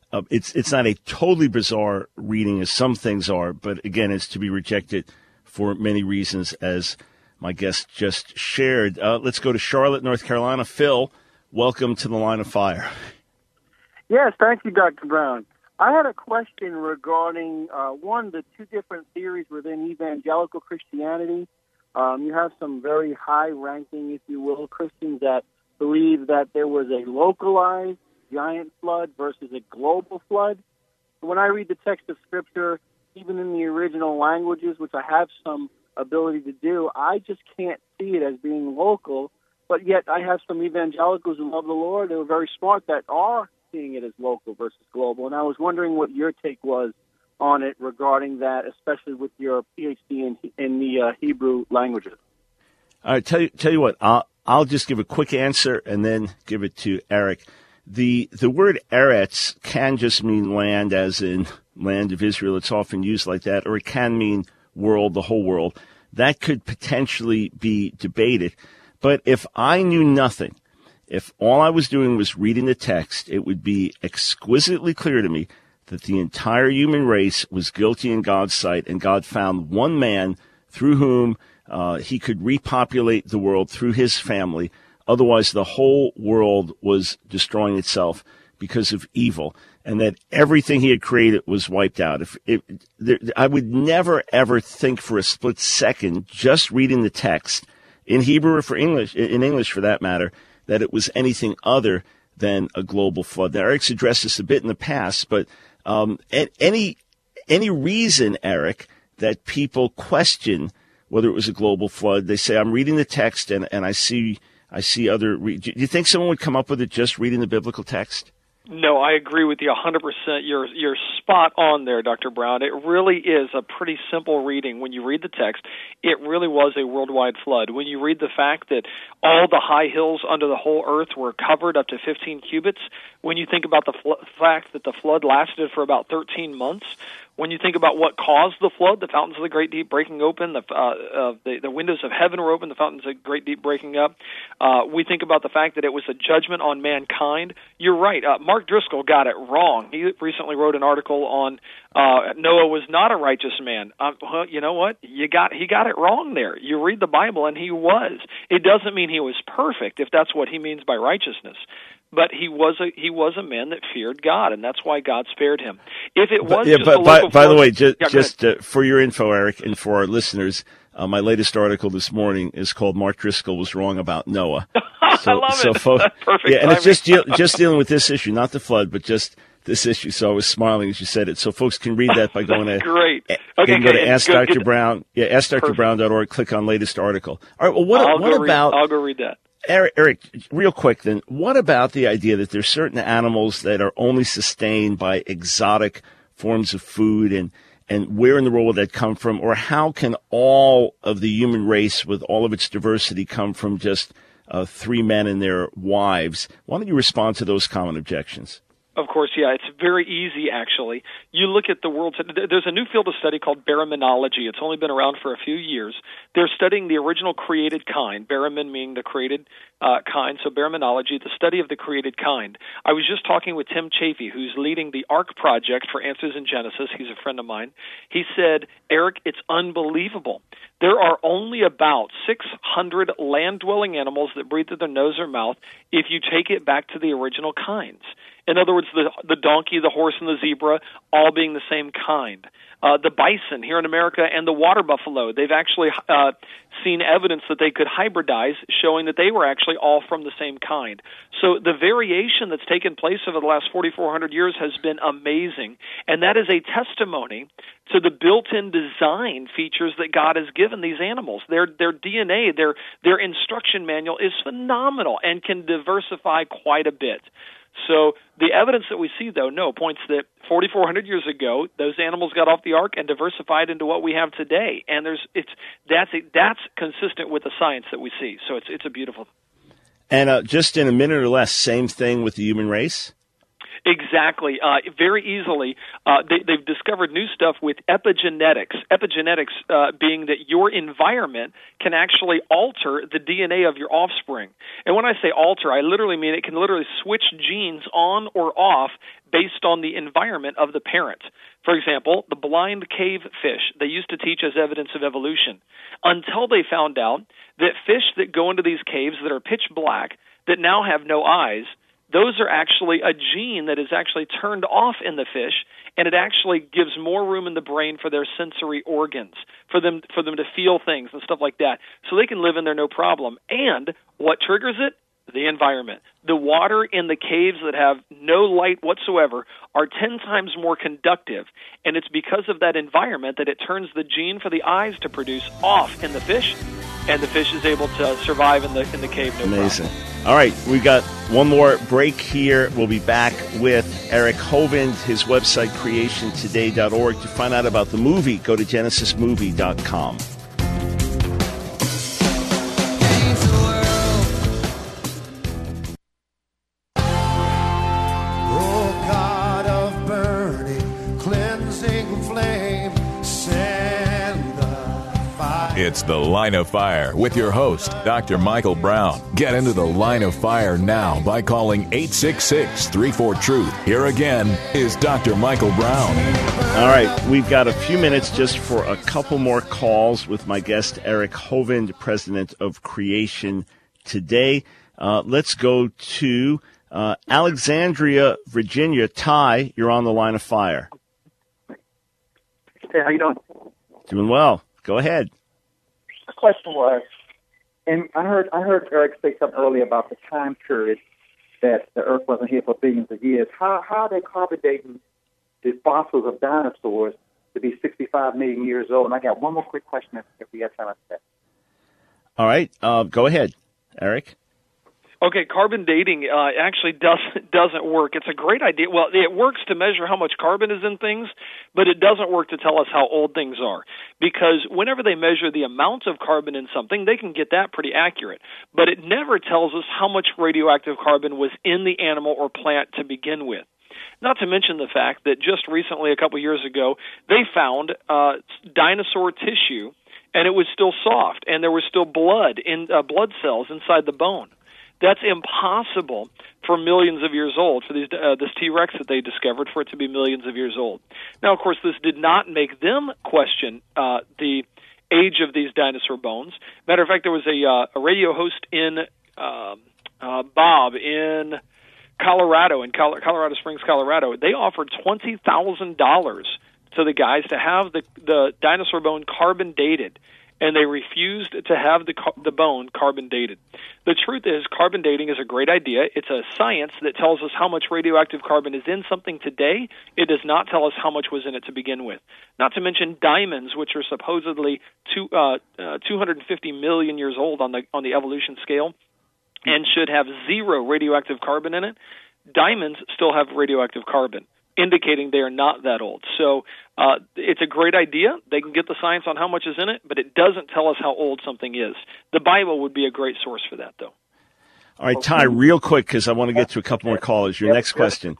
uh, it's it's not a totally bizarre reading as some things are, but again, it's to be rejected for many reasons, as my guest just shared. Uh, let's go to Charlotte, North Carolina. Phil, welcome to the Line of Fire. Yes, thank you, Doctor Brown. I had a question regarding, uh, one, the two different theories within evangelical Christianity. Um, you have some very high-ranking, if you will, Christians that believe that there was a localized giant flood versus a global flood. When I read the text of Scripture, even in the original languages, which I have some ability to do, I just can't see it as being local. But yet I have some evangelicals who love the Lord, who are very smart, that are seeing it as local versus global. And I was wondering what your take was on it regarding that, especially with your P H D in, in the uh, Hebrew languages. All right, tell you, tell you what, I'll, I'll just give a quick answer and then give it to Eric. The the word Eretz can just mean land, as in land of Israel. It's often used like that, or it can mean world, the whole world. That could potentially be debated. But if I knew nothing, if all I was doing was reading the text, it would be exquisitely clear to me that the entire human race was guilty in God's sight, and God found one man through whom uh, he could repopulate the world through his family. Otherwise, the whole world was destroying itself because of evil, and that everything he had created was wiped out. If it, there, I would never, ever think for a split second, just reading the text, in Hebrew or for English, in English for that matter, that it was anything other than a global flood. Now, Eric's addressed this a bit in the past, but um, any any reason, Eric, that people question whether it was a global flood? They say, I'm reading the text and, and I see I see other. Re- Do you think someone would come up with it just reading the biblical text? No, I agree with you one hundred percent. You're you're spot on there, Doctor Brown. It really is a pretty simple reading. When you read the text, it really was a worldwide flood. When you read the fact that all the high hills under the whole earth were covered up to fifteen cubits, when you think about the fl- fact that the flood lasted for about thirteen months, when you think about what caused the flood, the fountains of the great deep breaking open, the uh, uh, the, the windows of heaven were open, the fountains of the great deep breaking up. Uh, we think about the fact that it was a judgment on mankind. You're right. Uh, Mark Driscoll got it wrong. He recently wrote an article on uh, Noah was not a righteous man. Um, well, you know what? You got he got it wrong there. You read the Bible, and he was. It doesn't mean he was perfect, if that's what he means by righteousness. But he was a he was a man that feared God, and that's why God spared him. If it was but, yeah, just but a by, local by flood, the way, just, yeah, just uh, for your info, Eric, and for our listeners, uh, my latest article this morning is called "Mark Driscoll Was Wrong About Noah." So, I love so it. Folks, Perfect. Yeah, and timing. it's just deal, just dealing with this issue, not the flood, but just this issue. So I was smiling as you said it. So folks can read that by going to great. They Okay, can go to good, Ask good, Doctor good. Brown. Yeah, ask Doctor Brown dot org. Click on latest article. All right. Well, what I'll what go about? Read, I'll go read that. Eric, Eric, real quick then, what about the idea that there's certain animals that are only sustained by exotic forms of food, and, and where in the world would that come from? Or how can all of the human race, with all of its diversity, come from just uh, three men and their wives? Why don't you respond to those common objections? Of course, yeah. It's very easy, actually. You look at the world. There's a new field of study called baraminology. It's only been around for a few years. They're studying the original created kind, baramin meaning the created uh, kind, so baraminology, the study of the created kind. I was just talking with Tim Chafee, who's leading the ARC project for Answers in Genesis. He's a friend of mine. He said, Eric, it's unbelievable. There are only about six hundred land-dwelling animals that breathe through their nose or mouth if you take it back to the original kinds. In other words, the the donkey, the horse, and the zebra all being the same kind. Uh, the bison here in America and the water buffalo, they've actually uh, seen evidence that they could hybridize, showing that they were actually all from the same kind. So the variation that's taken place over the last forty-four hundred years has been amazing, and that is a testimony to the built-in design features that God has given these animals. Their their D N A, their their instruction manual is phenomenal and can diversify quite a bit. So the evidence that we see, though, no, points that forty-four hundred years ago, those animals got off the ark and diversified into what we have today. And there's it's that's that's consistent with the science that we see. So it's it's a beautiful. And uh, just in a minute or less, same thing with the human race? Exactly. Uh, very easily, uh, they, they've discovered new stuff with epigenetics. Epigenetics uh, being that your environment can actually alter the D N A of your offspring. And when I say alter, I literally mean it can literally switch genes on or off based on the environment of the parent. For example, the blind cave fish they used to teach as evidence of evolution, until they found out that fish that go into these caves that are pitch black, that now have no eyes, those are actually a gene that is actually turned off in the fish, and it actually gives more room in the brain for their sensory organs, for them for them to feel things and stuff like that, so they can live in there no problem. And what triggers it? The environment. The water in the caves that have no light whatsoever are ten times more conductive, and it's because of that environment that it turns the gene for the eyes to produce off in the fish, and the fish is able to survive in the in the cave no Amazing. problem. All right, we've got one more break here. We'll be back with Eric Hovind, his website, creation today dot org. To find out about the movie, go to genesis movie dot com. It's The Line of Fire with your host, Doctor Michael Brown. Get into the Line of Fire now by calling eight six six, three four, truth. Here again is Doctor Michael Brown. All right, we've got a few minutes just for a couple more calls with my guest, Eric Hovind, president of Creation Today. Uh, let's go to uh, Alexandria, Virginia. Ty, you're on the Line of Fire. Hey, how you doing? Doing well. Go ahead. The question was, and I heard I heard Eric say something earlier about the time period that the Earth wasn't here for billions of years. How how are they carbon dating the fossils of dinosaurs to be sixty-five million years old? And I got one more quick question if, if we have time for that. All right, uh, go ahead, Eric. Okay, carbon dating uh, actually doesn't doesn't work. It's a great idea. Well, it works to measure how much carbon is in things, but it doesn't work to tell us how old things are. Because whenever they measure the amount of carbon in something, they can get that pretty accurate. But it never tells us how much radioactive carbon was in the animal or plant to begin with. Not to mention the fact that just recently, a couple years ago, they found uh, dinosaur tissue, and it was still soft, and there was still blood in uh, blood cells inside the bone. That's impossible for millions of years old, for these, uh, this T-Rex that they discovered, for it to be millions of years old. Now, of course, this did not make them question uh, the age of these dinosaur bones. Matter of fact, there was a, uh, a radio host in uh, uh, Bob in Colorado, in Col- Colorado Springs, Colorado. They offered twenty thousand dollars to the guys to have the, the dinosaur bone carbon dated, and they refused to have the the bone carbon dated. The truth is, carbon dating is a great idea. It's a science that tells us how much radioactive carbon is in something today. It does not tell us how much was in it to begin with. Not to mention diamonds, which are supposedly two, uh, uh, two hundred fifty million years old on the on the evolution scale, and should have zero radioactive carbon in it. Diamonds still have radioactive carbon, indicating they are not that old. So uh, it's a great idea. They can get the science on how much is in it, but it doesn't tell us how old something is. The Bible would be a great source for that, though. All right, Ty, real quick, because I want to get to a couple more callers. Your next question.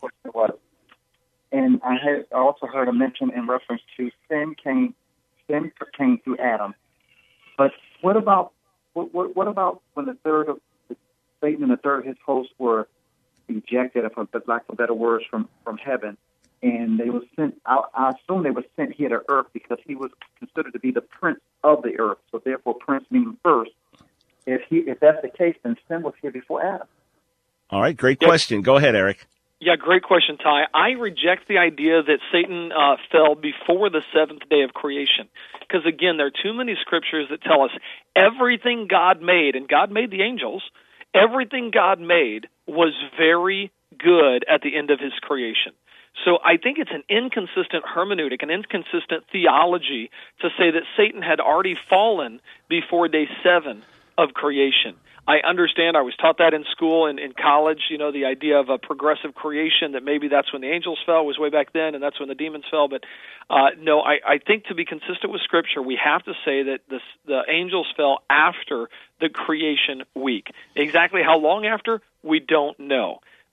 And I had also heard a mention in reference to sin came, sin came through Adam. But what about what, what, what about when the third of Satan and the third of his hosts were ejected, for lack of better words, from, from heaven, and they were sent. I, I assume they were sent here to earth because he was considered to be the prince of the earth. So therefore, prince meaning first. If he, if that's the case, then sin was here before Adam. All right, great question. Go ahead, Eric. Yeah, great question, Ty. I reject the idea that Satan uh, fell before the seventh day of creation. Because, again, there are too many scriptures that tell us everything God made, and God made the angels, everything God made was very good at the end of his creation. So I think it's an inconsistent hermeneutic, an inconsistent theology to say that Satan had already fallen before day seven of creation. I understand. I was taught that in school and in college, you know, the idea of a progressive creation, that maybe that's when the angels fell, was way back then, and that's when the demons fell. But uh, no, I, I think to be consistent with Scripture, we have to say that this, the angels fell after the creation week. Exactly how long after, we don't know.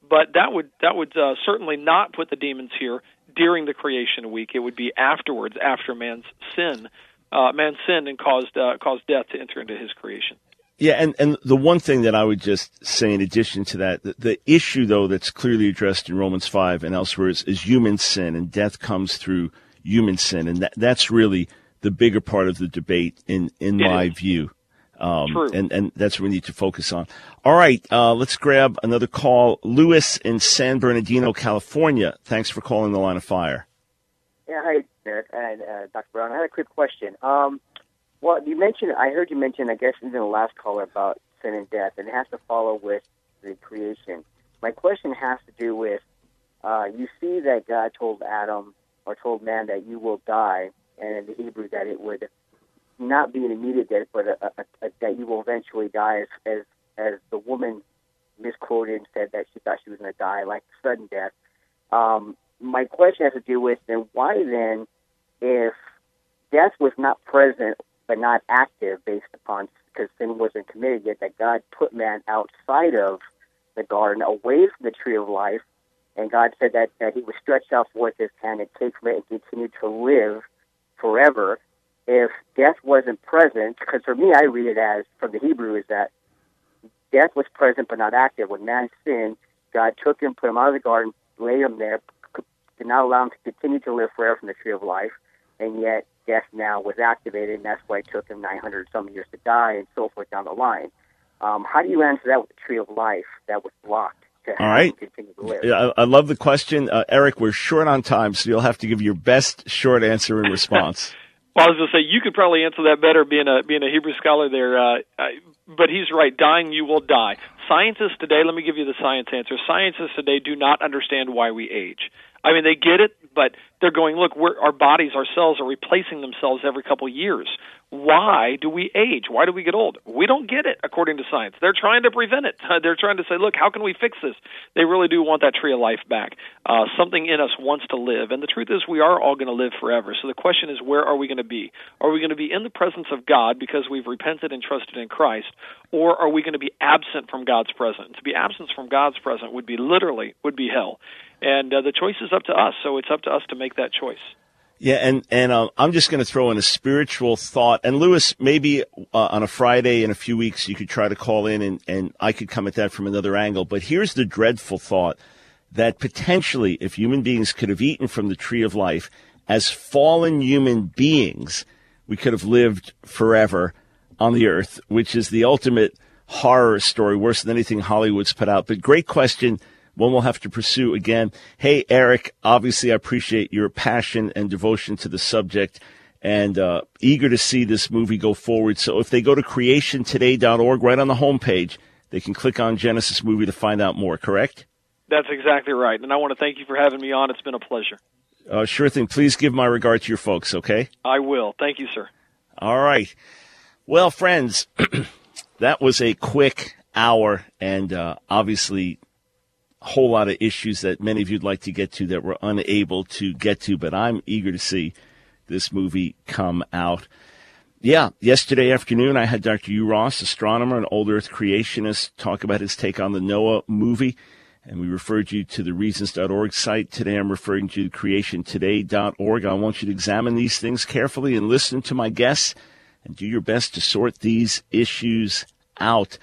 but that would that would uh, certainly not put the demons here during the creation week. It would be afterwards, after man's sin, uh, man sinned and caused uh, caused death to enter into his creation. Yeah, and, and the one thing that I would just say in addition to that, the, the issue, though, that's clearly addressed in Romans five and elsewhere is, is human sin, and death comes through human sin, and that, that's really the bigger part of the debate in, in my view. Um, True. And, and that's what we need to focus on. All right, uh, let's grab another call. Louis in San Bernardino, California. Thanks for calling the Line of Fire. Yeah, hi, Eric and uh, Doctor Brown. I had a quick question. Um, well, you mentioned, I heard you mention, I guess, in the last caller about sin and death, and it has to follow with the creation. My question has to do with, uh, you see that God told Adam, or told man that you will die, and in the Hebrew that it would not be an immediate death, but a, a, a, that you will eventually die, as, as as the woman misquoted and said that she thought she was going to die, like sudden death. Um, my question has to do with, then why then, if death was not present but not active based upon, because sin wasn't committed yet, that God put man outside of the garden, away from the tree of life, and God said that, that he would stretch out forth his hand and take from it and continue to live forever. If death wasn't present, because for me I read it as, from the Hebrew, is that death was present but not active. When man sinned, God took him, put him out of the garden, laid him there, did not allow him to continue to live forever from the tree of life, and yet death now was activated, and that's why it took him nine hundred some years to die, and so forth down the line. Um, how do you answer that with the tree of life that was blocked to All right. continue to live? I, I love the question. Uh, Eric, we're short on time, so you'll have to give your best short answer in response. Well, I was going to say, you could probably answer that better being a being a Hebrew scholar there, uh, uh, but he's right. Dying, you will die. Scientists today, let me give you the science answer. Scientists today do not understand why we age. I mean, they get it, but they're going, look, we're, our bodies, our cells are replacing themselves every couple of years. Why do we age? Why do we get old? We don't get it, according to science. They're trying to prevent it. They're trying to say, look, how can we fix this? They really do want that tree of life back. Uh, something in us wants to live. And the truth is, we are all going to live forever. So the question is, where are we going to be? Are we going to be in the presence of God because we've repented and trusted in Christ? Or are we going to be absent from God's presence? To be absent from God's presence would be literally, would be hell. And uh, the choice is up to us. So it's up to us to make that choice. Yeah, and, and uh, I'm just going to throw in a spiritual thought. And, Louis, maybe uh, on a Friday in a few weeks you could try to call in, and, and I could come at that from another angle. But here's the dreadful thought, that potentially if human beings could have eaten from the tree of life, as fallen human beings, we could have lived forever on the earth, which is the ultimate horror story, worse than anything Hollywood's put out. But great question. One we'll have to pursue again. Hey, Eric, obviously I appreciate your passion and devotion to the subject, and uh, eager to see this movie go forward. So if they go to creation today dot org, right on the homepage, they can click on Genesis Movie to find out more, correct? That's exactly right. And I want to thank you for having me on. It's been a pleasure. Uh, sure thing. Please give my regard to your folks, okay? I will. Thank you, sir. All right. Well, friends, that was a quick hour, and uh, obviously whole lot of issues that many of you'd like to get to that we're unable to get to, but I'm eager to see this movie come out. Yeah, yesterday afternoon I had Doctor Hugh Ross, astronomer and old Earth creationist, talk about his take on the Noah movie, and we referred you to the reasons dot org site. Today I'm referring you to creation today dot org. I want you to examine these things carefully and listen to my guests and do your best to sort these issues out.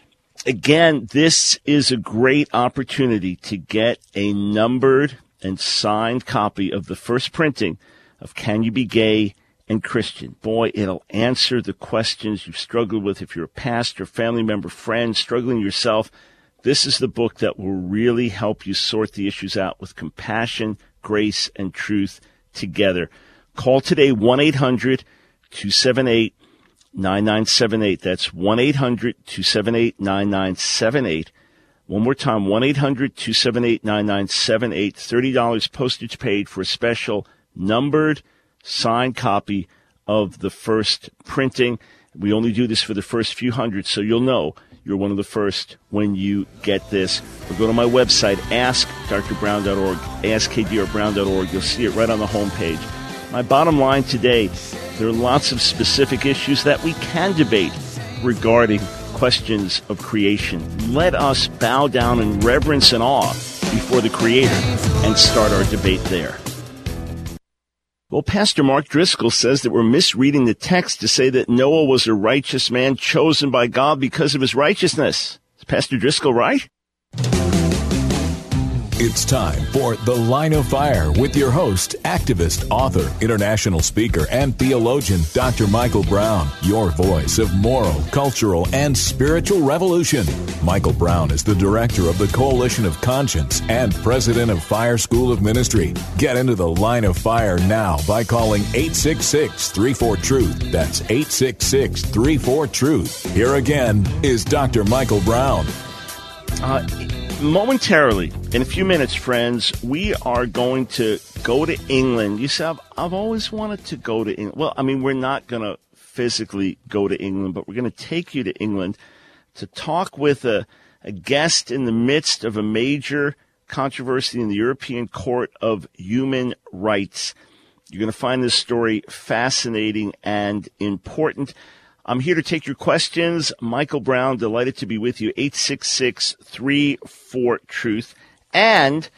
Again, this is a great opportunity to get a numbered and signed copy of the first printing of Can You Be Gay and Christian? Boy, it'll answer the questions you've struggled with. If you're a pastor, family member, friend, struggling yourself, this is the book that will really help you sort the issues out with compassion, grace, and truth together. Call today, one eight hundred two seven eight nine nine seven eight. That's one eight hundred two seven eight nine nine seven eight. One more time, one eight hundred two seven eight nine nine seven eight. thirty dollars postage paid for a special numbered signed copy of the first printing. We only do this for the first few hundred, so you'll know you're one of the first when you get this. Or go to my website, ask dr brown dot org, ask k d r brown dot org. You'll see it right on the homepage. My bottom line today, there are lots of specific issues that we can debate regarding questions of creation. Let us bow down in reverence and awe before the Creator and start our debate there. Well, Pastor Mark Driscoll says that we're misreading the text to say that Noah was a righteous man chosen by God because of his righteousness. Is Pastor Driscoll right? It's time for The Line of Fire with your host, activist, author, international speaker, and theologian, Doctor Michael Brown, your voice of moral, cultural, and spiritual revolution. Michael Brown is the director of the Coalition of Conscience and president of Fire School of Ministry. Get into The Line of Fire now by calling eight six six, three four, truth. That's eight six six, three four, truth. Here again is Doctor Michael Brown. Uh, Momentarily, in a few minutes, friends, we are going to go to England. You see, I've, I've always wanted to go to England. Well, I mean, we're not going to physically go to England, but we're going to take you to England to talk with a, a guest in the midst of a major controversy in the European Court of Human Rights. You're going to find this story fascinating and important. I'm here to take your questions. Michael Brown, delighted to be with you. eight six six, three four, truth. And,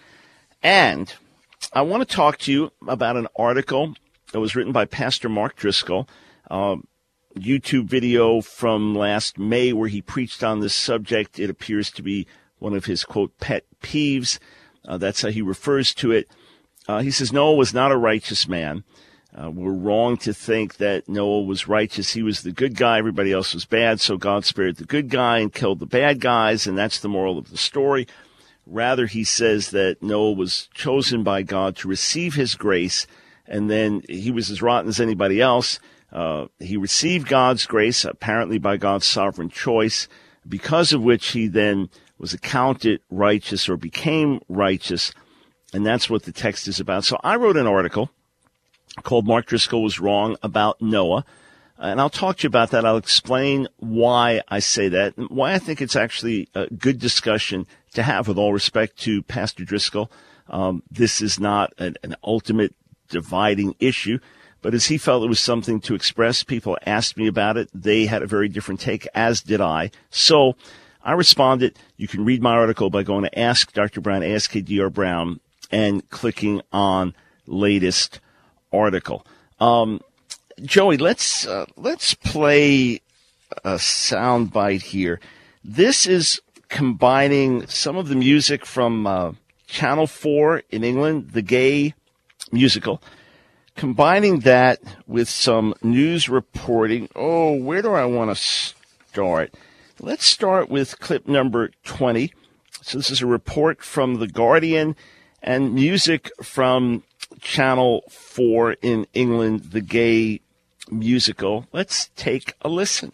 and I want to talk to you about an article that was written by Pastor Mark Driscoll, uh, YouTube video from last May where he preached on this subject. It appears to be one of his, quote, pet peeves. Uh, that's how he refers to it. Uh, he says Noah was not a righteous man. Uh, we're wrong to think that Noah was righteous. He was the good guy. Everybody else was bad. So God spared the good guy and killed the bad guys. And that's the moral of the story. Rather, he says that Noah was chosen by God to receive his grace. And then he was as rotten as anybody else. Uh, he received God's grace, apparently by God's sovereign choice, because of which he then was accounted righteous or became righteous. And that's what the text is about. So I wrote an article called Mark Driscoll Was Wrong About Noah. And I'll talk to you about that. I'll explain why I say that and why I think it's actually a good discussion to have, with all respect to Pastor Driscoll. Um, this is not an, an ultimate dividing issue, but as he felt it was something to express, people asked me about it. They had a very different take, as did I. So I responded. You can read my article by going to Ask Doctor Brown, A S K D R Brown, and clicking on latest article. Um, Joey, let's uh, let's play a sound bite here. This is combining some of the music from uh, Channel four in England, the gay musical, combining that with some news reporting. Oh, where do I want to start? Let's start with clip number twenty. So this is a report from The Guardian and music from Channel four in England, the gay musical. Let's take a listen.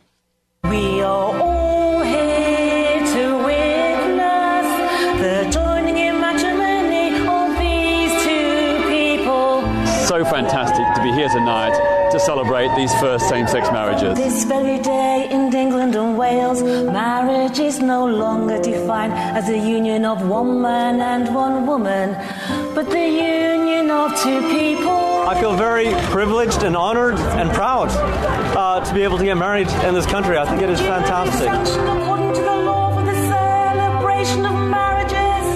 We are all here to witness the joining in matrimony of these two people. So fantastic to be here tonight to celebrate these first same-sex marriages. This very day in England and Wales, marriage is no longer defined as a union of one man and one woman, but the union of two people. I feel very privileged and honored and proud uh, to be able to get married in this country. I think it is fantastic. According to the law for the celebration of marriages.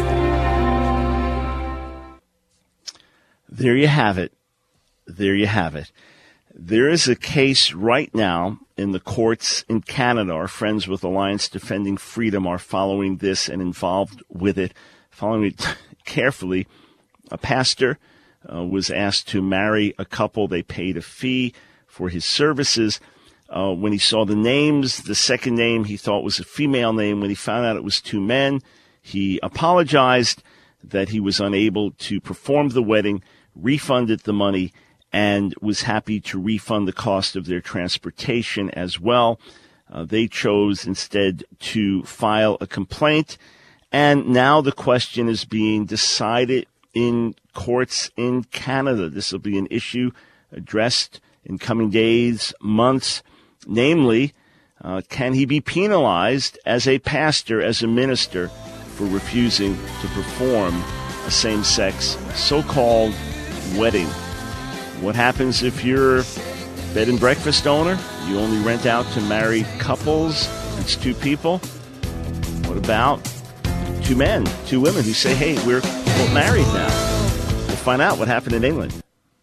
There you have it. There you have it. There is a case right now in the courts in Canada. Our friends with Alliance Defending Freedom are following this and involved with it, following it carefully. A pastor uh, was asked to marry a couple. They paid a fee for his services. Uh, when he saw the names, the second name he thought was a female name. When he found out it was two men, he apologized that he was unable to perform the wedding, refunded the money, and was happy to refund the cost of their transportation as well. Uh, they chose instead to file a complaint, and now the question is being decided in courts in Canada. This will be an issue addressed in coming days, months. Namely, uh, can he be penalized as a pastor, as a minister, for refusing to perform a same-sex so-called wedding? What happens if you're a bed and breakfast owner? You only rent out to married couples it's two people, what about two men, two women who say, hey, we're well, married now? We'll find out what happened in England.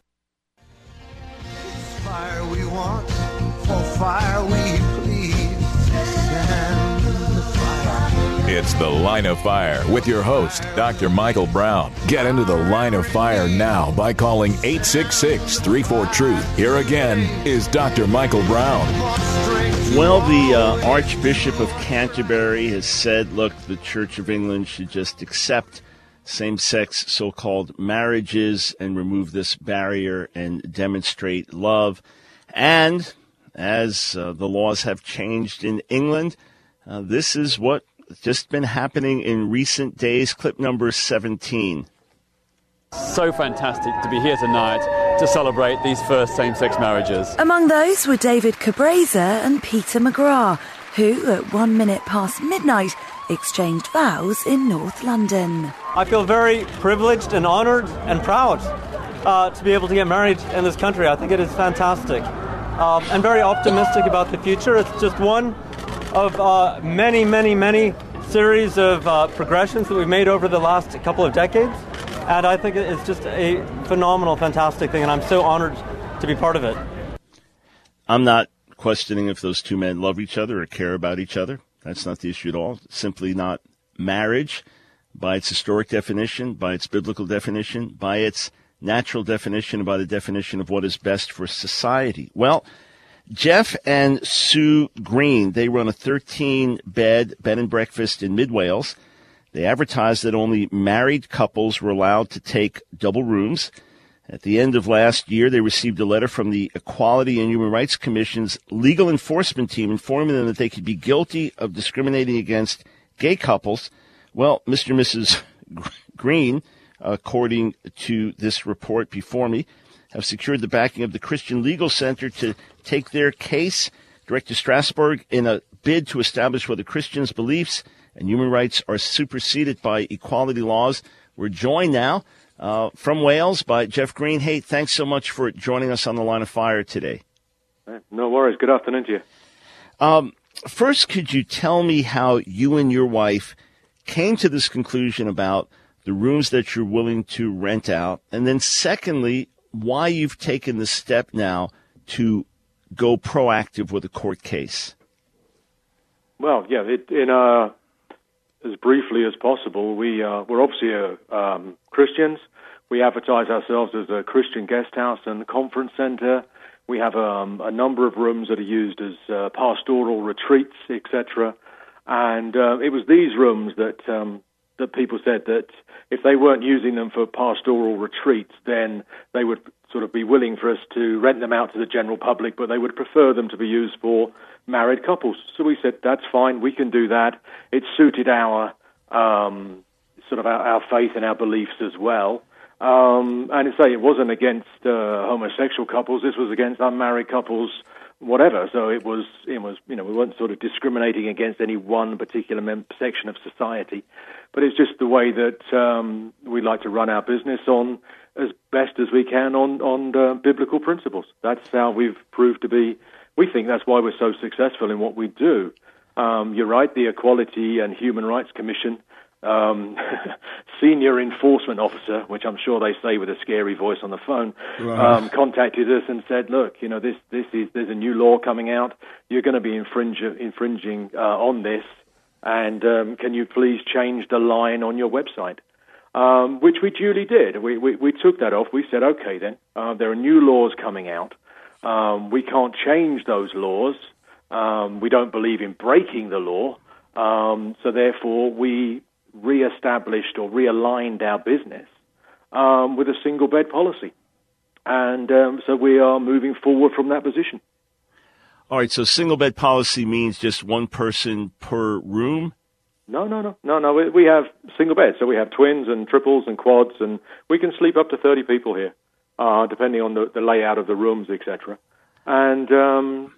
It's fire we want, for fire we plead. Stand the fire. It's The Line of Fire with your host, Doctor Michael Brown. Get into The Line of Fire now by calling eight six six, three four, truth. Here again is Doctor Michael Brown. Well, the uh, Archbishop of Canterbury has said, look, the Church of England should just accept same-sex so-called marriages and remove this barrier and demonstrate love. And as uh, the laws have changed in England, uh, this is what just been happening in recent days. Clip number seventeen. So fantastic to be here tonight to celebrate these first same-sex marriages. Among those were David Cabreza and Peter McGrath, who, at one minute past midnight, exchanged vows in North London. I feel very privileged and honored and proud uh, to be able to get married in this country. I think it is fantastic. Um, I'm very optimistic about the future. It's just one of uh, many, many, many series of uh, progressions that we've made over the last couple of decades. And I think it's just a phenomenal, fantastic thing, and I'm so honored to be part of it. I'm not questioning if those two men love each other or care about each other. That's not the issue at all. It's simply not marriage by its historic definition, by its biblical definition, by its natural definition, and by the definition of what is best for society. Well, Jeff and Sue Green, they run a thirteen-bed bed and breakfast in mid-Wales. They advertised that only married couples were allowed to take double rooms. At the end of last year, they received a letter from the Equality and Human Rights Commission's legal enforcement team informing them that they could be guilty of discriminating against gay couples. Well, Mister and Missus Green, according to this report before me, have secured the backing of the Christian Legal Center to take their case direct to Strasbourg in a bid to establish whether Christians' beliefs and human rights are superseded by equality laws. We're joined now uh, from Wales by Jeff Green. Hey, thanks so much for joining us on the Line of Fire today. No worries. Good afternoon to you. Um, first, could you tell me how you and your wife came to this conclusion about the rooms that you're willing to rent out? And then secondly, why you've taken the step now to go proactive with a court case? Well, yeah, it, in uh, as briefly as possible, we, uh, we're obviously uh, um, Christians. We advertise ourselves as a Christian guest house and conference center. We have um, a number of rooms that are used as uh, pastoral retreats, et cetera. And uh, it was these rooms that um, that people said that if they weren't using them for pastoral retreats, then they would sort of be willing for us to rent them out to the general public, but they would prefer them to be used for married couples. So we said, that's fine, we can do that. It suited our um, sort of our, our faith and our beliefs as well. Um, and to say it wasn't against uh, homosexual couples, this was against unmarried couples, whatever. So it was, it was, you know, we weren't sort of discriminating against any one particular mem- section of society, but it's just the way that um, we like to run our business on as best as we can on on uh, biblical principles. That's how we've proved to be. We think that's why we're so successful in what we do. Um, you're right, the Equality and Human Rights Commission, um, senior enforcement officer, which I'm sure they say with a scary voice on the phone, right. um, contacted us and said, look, you know, this, this is, there's a new law coming out. You're going to be infringe, infringing uh, on this. And um, can you please change the line on your website? Um, which we duly did. We, we, we took that off. We said, okay, then, uh, there are new laws coming out. Um, we can't change those laws. Um, we don't believe in breaking the law. Um, so therefore, we reestablished or realigned our business um, with a single bed policy. And um, so we are moving forward from that position. All right, so single bed policy means just one person per room? No, no, no, no, no. We, we have single beds, so we have twins and triples and quads, and we can sleep up to thirty people here, uh, depending on the, the layout of the rooms, et cetera. And um,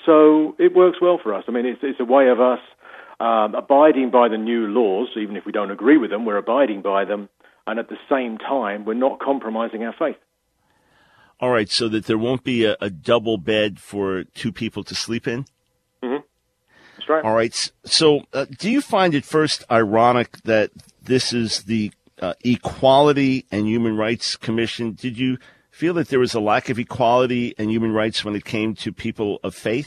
so it works well for us. I mean, it's, it's a way of us um, abiding by the new laws, even if we don't agree with them, we're abiding by them, and at the same time, we're not compromising our faith. All right, so that there won't be a, a double bed for two people to sleep in? Mm-hmm. That's right. All right. So uh, do you find it first ironic that this is the uh, Equality and Human Rights Commission? Did you feel that there was a lack of equality and human rights when it came to people of faith?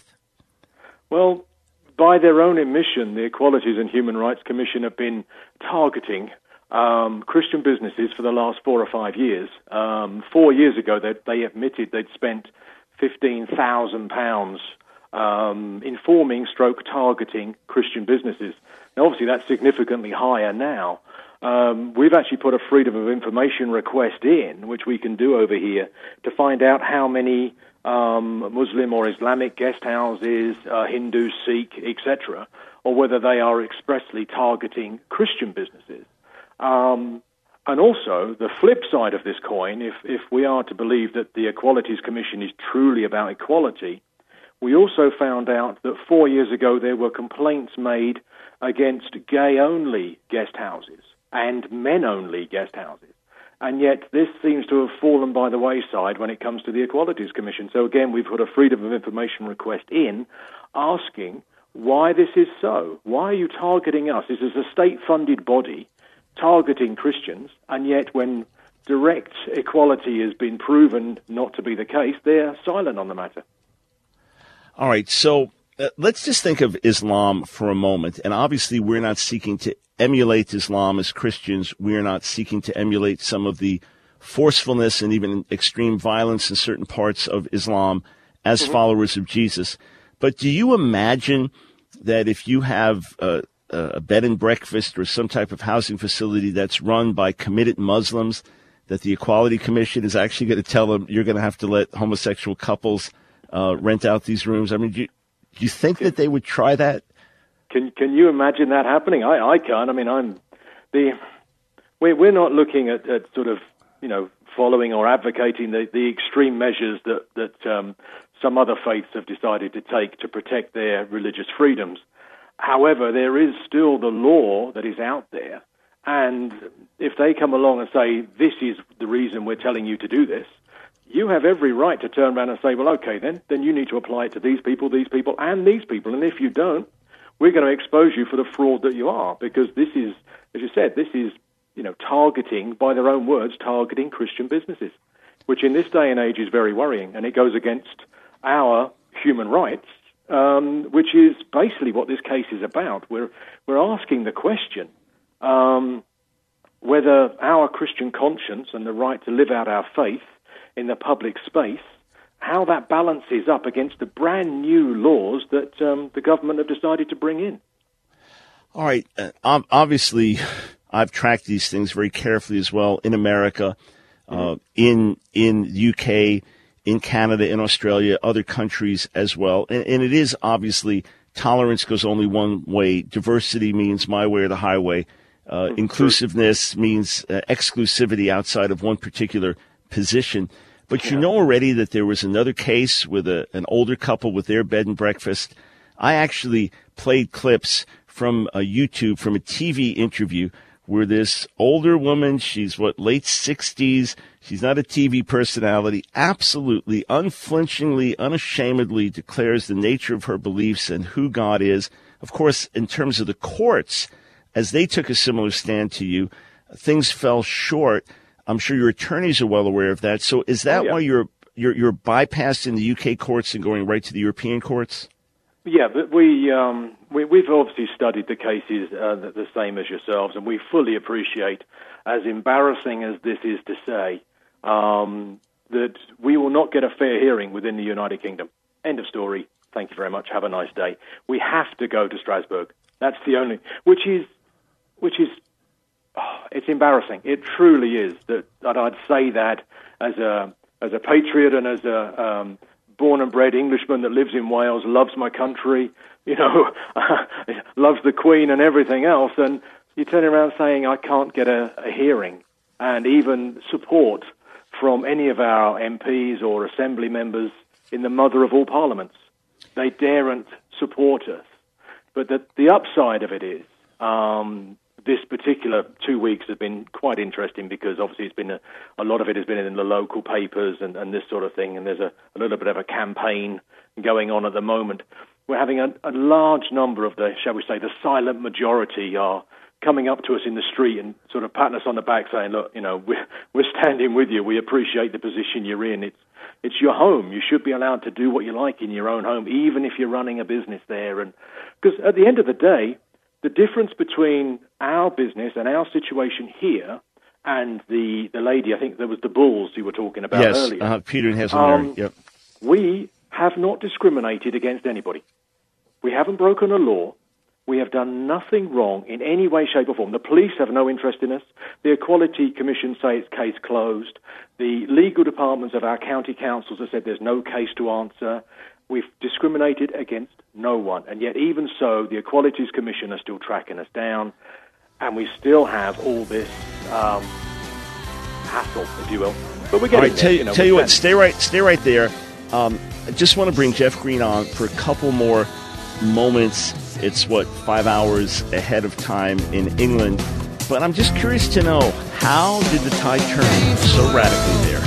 Well, by their own admission, the Equalities and Human Rights Commission have been targeting um, Christian businesses for the last four or five years. Um, four years ago, they, they admitted they'd spent fifteen thousand pounds um, informing stroke targeting Christian businesses. Now, obviously, that's significantly higher now. Um, we've actually put a Freedom of Information request in, which we can do over here, to find out how many um, Muslim or Islamic guest houses, uh, Hindu, Sikh, et cetera, or whether they are expressly targeting Christian businesses. Um, and also, the flip side of this coin, if, if we are to believe that the Equalities Commission is truly about equality, we also found out that four years ago there were complaints made against gay-only guest houses and men-only guest houses. And yet this seems to have fallen by the wayside when it comes to the Equalities Commission. So again, we've put a Freedom of Information request in asking why this is so. Why are you targeting us? This is a state-funded body targeting Christians, and yet when direct equality has been proven not to be the case, they're silent on the matter. All right, so uh, let's just think of Islam for a moment. And obviously we're not seeking to emulate Islam as Christians. We're not seeking to emulate some of the forcefulness and even extreme violence in certain parts of Islam as mm-hmm. followers of Jesus. But do you imagine that if you have a, a bed and breakfast or some type of housing facility that's run by committed Muslims, that the Equality Commission is actually going to tell them you're going to have to let homosexual couples uh, rent out these rooms? I mean, do you, do you think that they would try that? Can can you imagine that happening? I, I can't. I mean, I'm the we're we're not looking at, at sort of you know following or advocating the, the extreme measures that that um, some other faiths have decided to take to protect their religious freedoms. However, there is still the law that is out there, and if they come along and say this is the reason we're telling you to do this, you have every right to turn around and say, well, okay, then then you need to apply it to these people, these people, and these people, and if you don't, we're going to expose you for the fraud that you are, because this is, as you said, this is, you know, targeting, by their own words, targeting Christian businesses, which in this day and age is very worrying, and it goes against our human rights, um, which is basically what this case is about. We're we're asking the question um, whether our Christian conscience and the right to live out our faith in the public space, how that balances up against the brand new laws that um, the government have decided to bring in. All right. Uh, obviously, I've tracked these things very carefully as well in America, uh, mm-hmm. in in U K, in Canada, in Australia, other countries as well. And, and it is obviously tolerance goes only one way. Diversity means my way or the highway. Uh, mm-hmm. Inclusiveness means uh, exclusivity outside of one particular position. But you know already that there was another case with a, an older couple with their bed and breakfast. I actually played clips from a YouTube, from a T V interview where this older woman, she's what, late sixties, she's not a T V personality, absolutely, unflinchingly, unashamedly declares the nature of her beliefs and who God is. Of course, in terms of the courts, as they took a similar stand to you, things fell short. I'm sure your attorneys are well aware of that. So is that oh, yeah. why you're, you're you're bypassing the U K courts and going right to the European courts? Yeah, but we, um, we, we've obviously studied the cases uh, the, the same as yourselves, and we fully appreciate, as embarrassing as this is to say, um, that we will not get a fair hearing within the United Kingdom. End of story. Thank you very much. Have a nice day. We have to go to Strasbourg. That's the only, which is, which is, oh, it's embarrassing. It truly is that, that I'd say that as a as a patriot and as a um, born and bred Englishman that lives in Wales, loves my country, you know, loves the Queen and everything else, and you turn around saying I can't get a, a hearing and even support from any of our M Ps or assembly members in the mother of all parliaments. They daren't support us. But the, the upside of it is um, this particular two weeks has been quite interesting because obviously it's been a, a lot of it has been in the local papers and, and this sort of thing, and there's a, a little bit of a campaign going on at the moment. we're having a, a large number of the, shall we say, the silent majority are coming up to us in the street and sort of patting us on the back saying, look, you know, we're, we're standing with you. We appreciate the position you're in. It's it's your home. You should be allowed to do what you like in your own home, even if you're running a business there. And because at the end of the day, the difference between our business and our situation here and the, the lady, I think there was the Bulls you were talking about yes, earlier. Yes, uh, Peter and Hazelmary, um, yep. We have not discriminated against anybody. We haven't broken a law. We have done nothing wrong in any way, shape, or form. The police have no interest in us. The Equality Commission say it's case closed. The legal departments of our county councils have said there's no case to answer. We've discriminated against no one. And yet, even so, the Equalities Commission are still tracking us down. And we still have all this um, hassle, if you will. But we're getting all right, there. tell you, you know, tell you what, stay right, stay right there. Um, I just want to bring Jeff Green on for a couple more moments. It's, what, five hours ahead of time in England. But I'm just curious to know, how did the tide turn so radically there?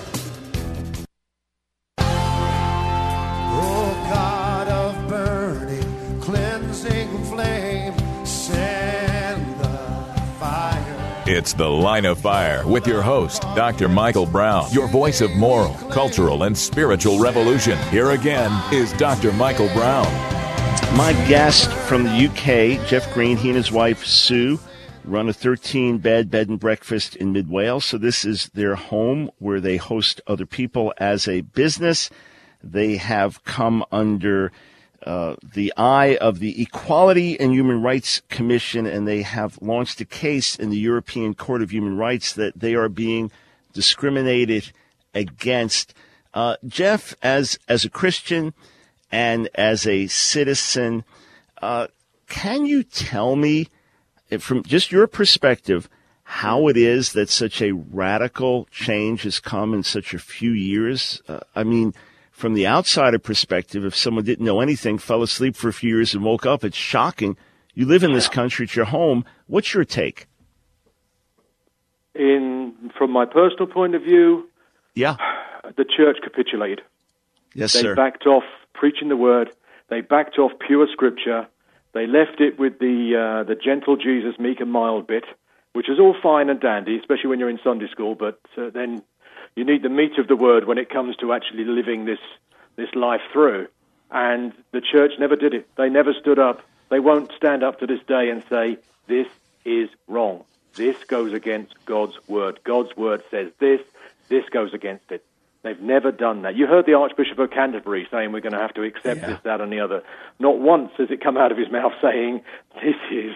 Oh, God of burning, cleansing flame, send the fire. It's The Line of Fire with your host, Doctor Michael Brown, your voice of moral, cultural, and spiritual revolution. Here again is Doctor Michael Brown. My guest from the U K, Jeff Green, he and his wife, Sue, run a thirteen-bed bed and breakfast in mid-Wales. So this is their home where they host other people as a business. They have come under uh, the eye of the Equality and Human Rights Commission, and they have launched a case in the European Court of Human Rights that they are being discriminated against. Uh, Jeff, as as a Christian and as a citizen, uh, can you tell me, from just your perspective, how it is that such a radical change has come in such a few years? Uh, I mean, from the outsider perspective, if someone didn't know anything, fell asleep for a few years and woke up, it's shocking. You live in this country, it's your home. What's your take? In from my personal point of view, yeah, the church capitulated. Yes, they sir. They backed off preaching the word. They backed off pure scripture. They left it with the uh, the gentle Jesus, meek and mild bit, which is all fine and dandy, especially when you're in Sunday school. But uh, then you need the meat of the word when it comes to actually living this this life through. And the church never did it. They never stood up. They won't stand up to this day and say, this is wrong. This goes against God's word. God's word says this. This goes against it. They've never done that. You heard the Archbishop of Canterbury saying we're going to have to accept yeah. this, that, and the other. Not once has it come out of his mouth saying this is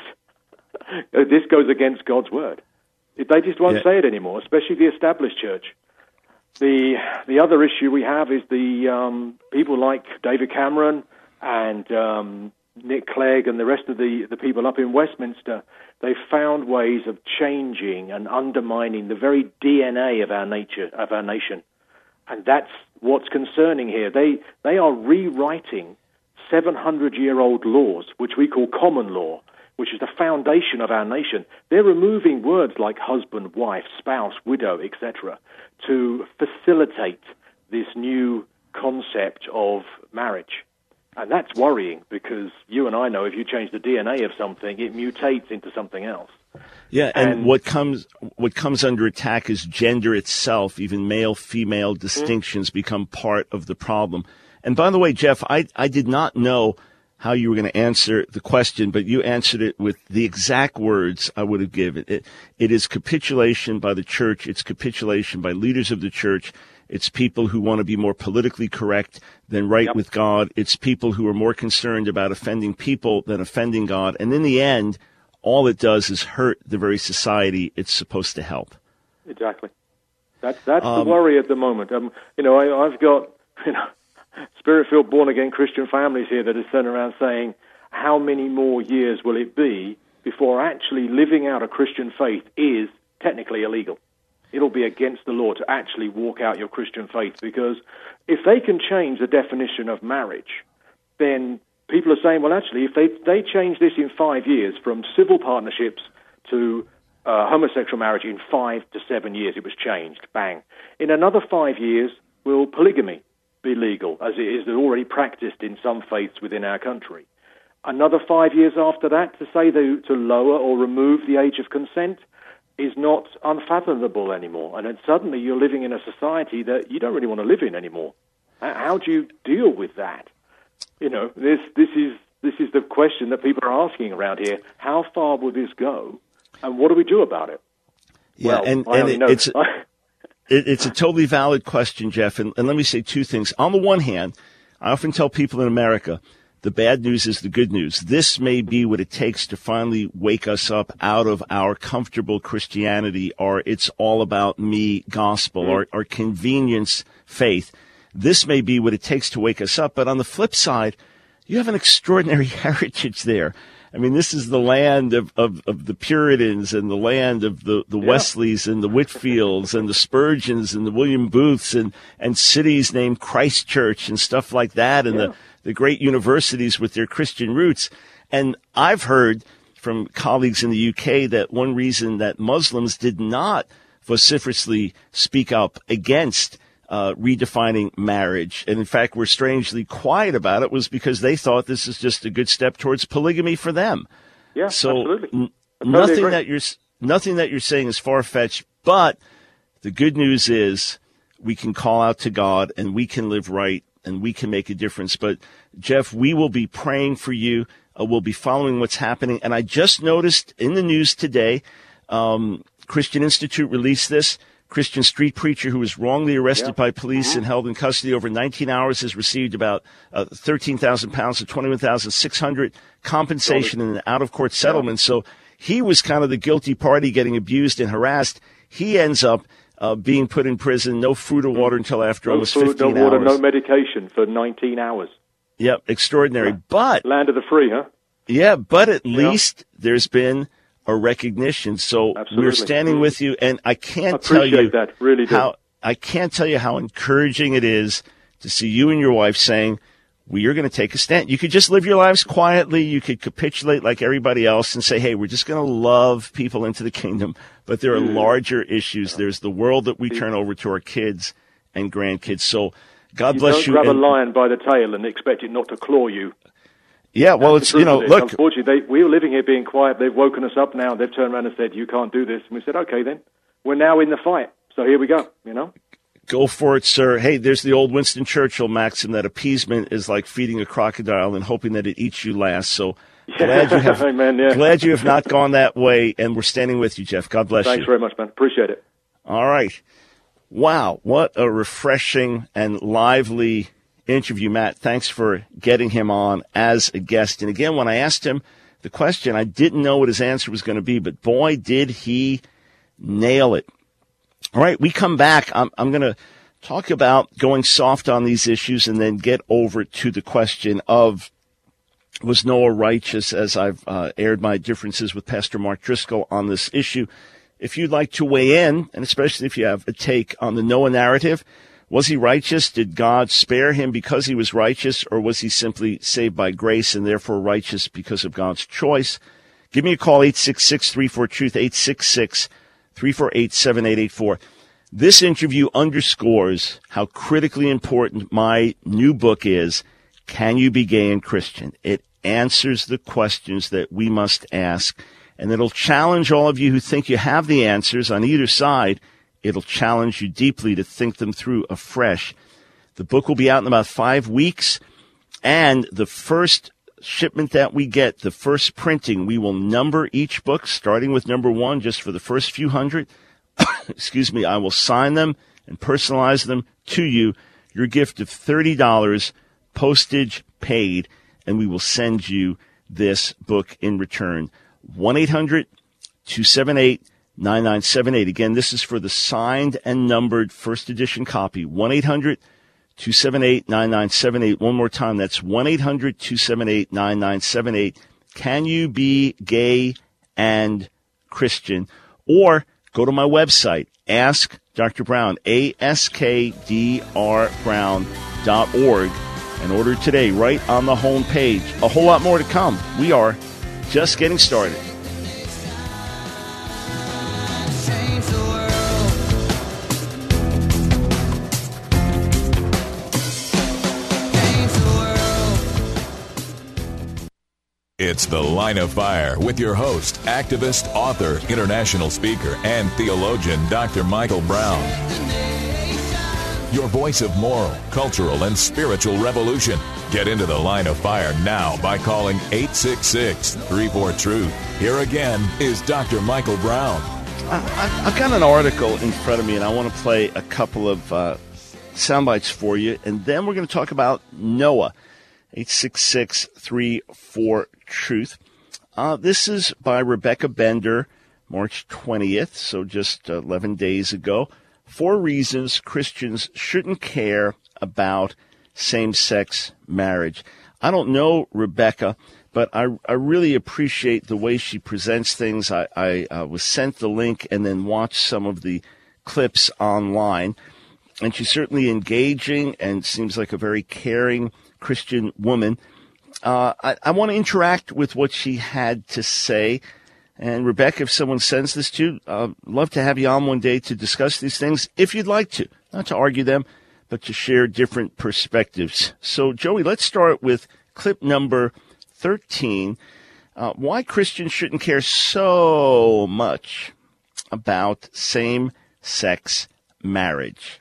this goes against God's word. They just won't yeah. say it anymore, especially the established church. The the other issue we have is the um, people like David Cameron and um, Nick Clegg and the rest of the, the people up in Westminster. They've found ways of changing and undermining the very D N A of our nature of our nation. And that's what's concerning here. They they are rewriting seven hundred year old laws, which we call common law, which is the foundation of our nation. They're removing words like husband, wife, spouse, widow, et cetera, to facilitate this new concept of marriage. And that's worrying because you and I know if you change the D N A of something, it mutates into something else. Yeah, and, and what comes what comes under attack is gender itself. Even male-female distinctions mm-hmm. become part of the problem. And by the way, Jeff, I, I did not know how you were going to answer the question, but you answered it with the exact words I would have given. It, it is capitulation by the church. It's capitulation by leaders of the church. It's people who want to be more politically correct than right yep. with God. It's people who are more concerned about offending people than offending God. And in the end, all it does is hurt the very society it's supposed to help. Exactly. That's that's Um, the worry at the moment. Um, you know, I, I've got you know, spirit-filled, born-again Christian families here that are sitting around saying, how many more years will it be before actually living out a Christian faith is technically illegal? It'll be against the law to actually walk out your Christian faith, because if they can change the definition of marriage, then people are saying, well, actually, if they, they change this in five years from civil partnerships to uh, homosexual marriage in five to seven years, it was changed, bang. In another five years, will polygamy be legal, as it is already practiced in some faiths within our country. Another five years after that, to say to, to lower or remove the age of consent is not unfathomable anymore. And then suddenly you're living in a society that you don't really want to live in anymore. How do you deal with that? You know, this this is this is the question that people are asking around here. How far will this go, and what do we do about it? Yeah, well, and, I and it, know. it's it, it's a totally valid question, Jeff. And, and let me say two things. On the one hand, I often tell people in America, the bad news is the good news. This may be what it takes to finally wake us up out of our comfortable Christianity, or it's all about me gospel, mm-hmm. or, or convenience faith. This may be what it takes to wake us up. But on the flip side, you have an extraordinary heritage there. I mean, this is the land of, of, of the Puritans and the land of the, the yeah. Wesleys and the Whitfields and the Spurgeons and the William Booths and, and cities named Christ Church and stuff like that, and yeah. the, the great universities with their Christian roots. And I've heard from colleagues in the U K that one reason that Muslims did not vociferously speak up against Uh, redefining marriage, and in fact were strangely quiet about it, was because they thought this is just a good step towards polygamy for them. Yeah, so absolutely. N- totally nothing agree. that you're nothing that you're saying is far-fetched, but the good news is we can call out to God and we can live right and we can make a difference. But Jeff, we will be praying for you. Uh, we'll be following what's happening. And I just noticed in the news today, um, Christian Institute released this. Christian street preacher who was wrongly arrested yeah. by police mm-hmm. and held in custody over nineteen hours has received about uh, thirteen thousand pounds to twenty-one thousand six hundred compensation in an out-of-court settlement. Yeah. So he was kind of the guilty party getting abused and harassed. He ends up uh, being put in prison, no food or water until after no almost food, fifteen no water, hours. no medication for nineteen hours. Yep, extraordinary. Yeah. But land of the free, huh? Yeah, but at yeah. least there's been a recognition. So Absolutely. We're standing with you, and I can't I tell you that. Really how do. I can't tell you how encouraging it is to see you and your wife saying, we are going to take a stand. You could just live your lives quietly. You could capitulate like everybody else and say, hey, we're just going to love people into the kingdom. But there are mm. larger issues. Yeah. There's the world that we turn over to our kids and grandkids. So God you bless don't you. Grab and, a lion by the tail and expect it not to claw you. Yeah, well, That's it's, you know, look. Unfortunately, they, we were living here being quiet. They've woken us up now. They've turned around and said, you can't do this. And we said, okay, then. We're now in the fight. So here we go, you know. Go for it, sir. Hey, there's the old Winston Churchill maxim that appeasement is like feeding a crocodile and hoping that it eats you last. So yeah. glad you have Amen, yeah. glad you have not gone that way, and we're standing with you, Jeff. God bless Thanks you. Thanks very much, man. Appreciate it. All right. Wow, what a refreshing and lively interview, Matt. Thanks for getting him on as a guest. And again, when I asked him the question, I didn't know what his answer was going to be, but boy, did he nail it. All right, we come back. I'm, I'm going to talk about going soft on these issues and then get over to the question of, was Noah righteous, as I've uh, aired my differences with Pastor Mark Driscoll on this issue. If you'd like to weigh in, and especially if you have a take on the Noah narrative, was he righteous? Did God spare him because he was righteous, or was he simply saved by grace and therefore righteous because of God's choice? Give me a call, eight six six, three four, truth, eight six six, three four eight, seven eight eight four. This interview underscores how critically important my new book is, Can You Be Gay and Christian? It answers the questions that we must ask, and it'll challenge all of you who think you have the answers on either side. It'll challenge you deeply to think them through afresh. The book will be out in about five weeks, and the first shipment that we get, the first printing, we will number each book, starting with number one, just for the first few hundred. Excuse me, I will sign them and personalize them to you. Your gift of thirty dollars, postage paid, and we will send you this book in return. one eight hundred, two seven eight, nine nine seven eight. Again, this is for the signed and numbered first edition copy. one eight hundred, two seven eight, nine nine seven eight. One more time, that's one eight hundred, two seven eight, nine nine seven eight. Can you be gay and Christian? Or go to my website, Ask Doctor Brown, A S K D R Brown dot org, and order today right on the home page. A whole lot more to come. We are just getting started. It's The Line of Fire with your host, activist, author, international speaker, and theologian, Doctor Michael Brown. Your voice of moral, cultural, and spiritual revolution. Get into The Line of Fire now by calling eight six six, three four, truth. Here again is Doctor Michael Brown. I, I've got an article in front of me, and I want to play a couple of uh, sound bites for you, and then we're going to talk about Noah. eight six six, three four, truth. Uh, this is by Rebecca Bender, March twentieth, so just eleven days ago. Four reasons Christians shouldn't care about same-sex marriage. I don't know Rebecca, but I, I really appreciate the way she presents things. I, I uh, was sent the link and then watched some of the clips online, and she's certainly engaging and seems like a very caring Christian woman. Uh, I, I want to interact with what she had to say. And Rebecca, if someone sends this to you, uh, love to have you on one day to discuss these things, if you'd like to. Not to argue them, but to share different perspectives. So, Joey, let's start with clip number thirteen. Uh, why Christians shouldn't care so much about same-sex marriage.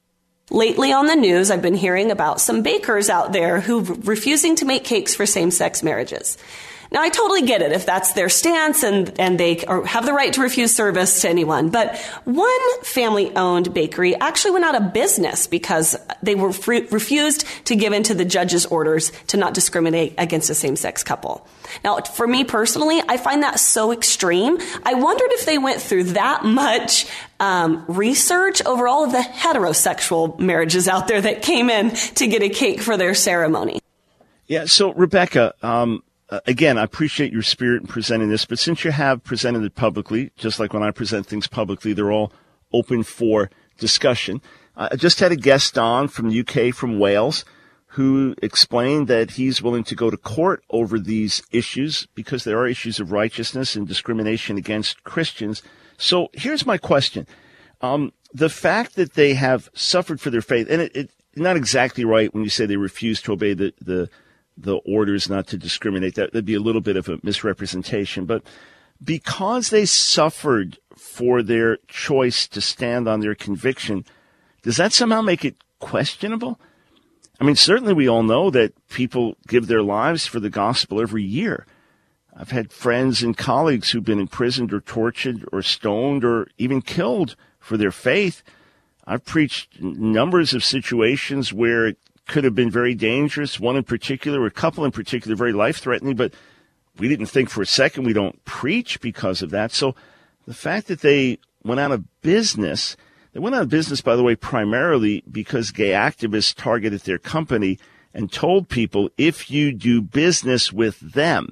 Lately on the news, I've been hearing about some bakers out there who are refusing to make cakes for same-sex marriages. Now, I totally get it if that's their stance and, and they are, have the right to refuse service to anyone. But one family-owned bakery actually went out of business because they were free, refused to give in to the judge's orders to not discriminate against a same-sex couple. Now, for me personally, I find that so extreme. I wondered if they went through that much um, research over all of the heterosexual marriages out there that came in to get a cake for their ceremony. Yeah, so, Rebecca, um, Uh, again, I appreciate your spirit in presenting this, but since you have presented it publicly, just like when I present things publicly, they're all open for discussion. I just had a guest on from the U K, from Wales, who explained that he's willing to go to court over these issues because there are issues of righteousness and discrimination against Christians. So here's my question. Um, the fact that they have suffered for their faith, and it, it not exactly right when you say they refuse to obey the, the the orders not to discriminate. That, that'd be a little bit of a misrepresentation. But because they suffered for their choice to stand on their conviction, does that somehow make it questionable? I mean, certainly we all know that people give their lives for the gospel every year. I've had friends and colleagues who've been imprisoned or tortured or stoned or even killed for their faith. I've preached numbers of situations where it could have been very dangerous, one in particular, or a couple in particular, very life-threatening, but we didn't think for a second we don't preach because of that. So the fact that they went out of business, they went out of business, by the way, primarily because gay activists targeted their company and told people, if you do business with them,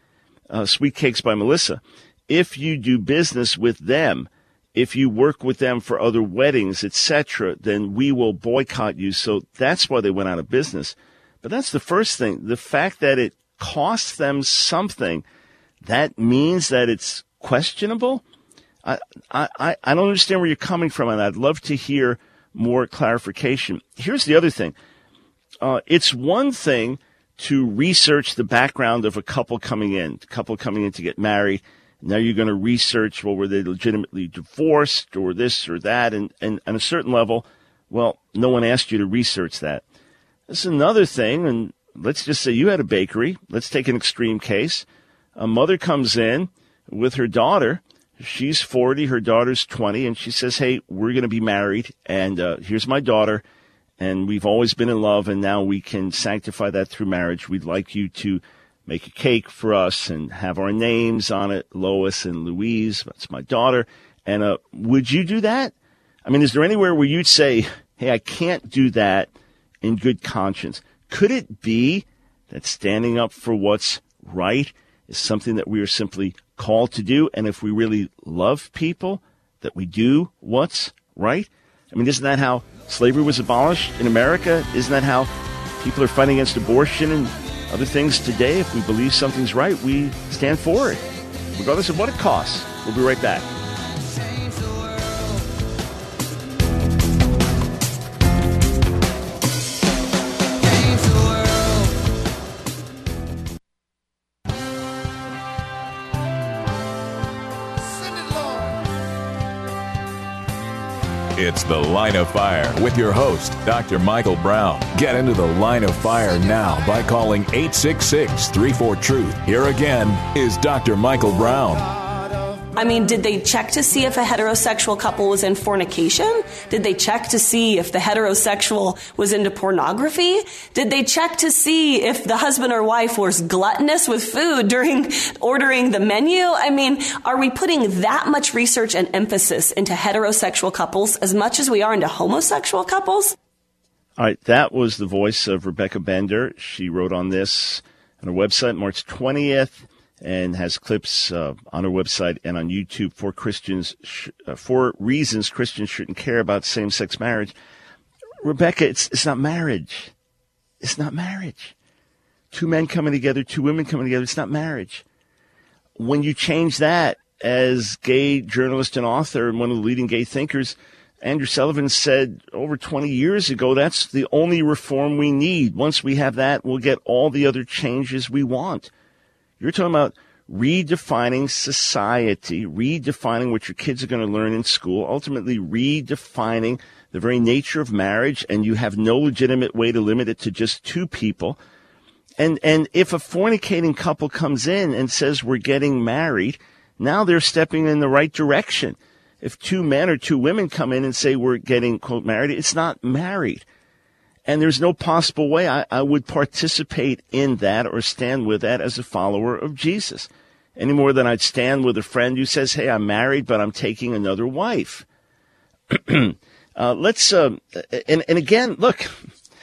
uh, Sweet Cakes by Melissa, if you do business with them, if you work with them for other weddings, et cetera, then we will boycott you. So that's why they went out of business. But that's the first thing. The fact that it costs them something, that means that it's questionable? I, I, I don't understand where you're coming from, and I'd love to hear more clarification. Here's the other thing. Uh, it's one thing to research the background of a couple coming in, a couple coming in to get married. Now you're going to research, well, were they legitimately divorced or this or that? And, and on a certain level, well, no one asked you to research that. This is another thing, and let's just say you had a bakery. Let's take an extreme case. A mother comes in with her daughter. She's forty, her daughter's twenty, and she says, hey, we're going to be married, and uh, here's my daughter, and we've always been in love, and now we can sanctify that through marriage. We'd like you to make a cake for us and have our names on it, Lois and Louise. That's my daughter. And uh, would you do that? I mean, is there anywhere where you'd say, hey, I can't do that in good conscience? Could it be that standing up for what's right is something that we are simply called to do? And if we really love people, that we do what's right? I mean, isn't that how slavery was abolished in America? Isn't that how people are fighting against abortion and other things today? If we believe something's right, we stand for it, regardless of what it costs. We'll be right back. It's The Line of Fire with your host, Doctor Michael Brown. Get into The Line of Fire now by calling eight six six, three four, truth. Here again is Doctor Michael Brown. I mean, did they check to see if a heterosexual couple was in fornication? Did they check to see if the heterosexual was into pornography? Did they check to see if the husband or wife was gluttonous with food during ordering the menu? I mean, are we putting that much research and emphasis into heterosexual couples as much as we are into homosexual couples? All right, that was the voice of Rebecca Bender. She wrote on this on her website March twentieth. And has clips uh, on her website and on YouTube for Christians, sh- uh, for reasons Christians shouldn't care about same-sex marriage. Rebecca, it's it's not marriage. It's not marriage. Two men coming together, two women coming together, it's not marriage. When you change that, as gay journalist and author and one of the leading gay thinkers, Andrew Sullivan said over twenty years ago, that's the only reform we need. Once we have that, we'll get all the other changes we want. You're talking about redefining society, redefining what your kids are going to learn in school, ultimately redefining the very nature of marriage, and you have no legitimate way to limit it to just two people. And and if a fornicating couple comes in and says we're getting married, now they're stepping in the right direction. If two men or two women come in and say we're getting, quote, married, it's not married. And there's no possible way I, I would participate in that or stand with that as a follower of Jesus, any more than I'd stand with a friend who says, hey, I'm married, but I'm taking another wife. uh, let's, uh, and, and again, look,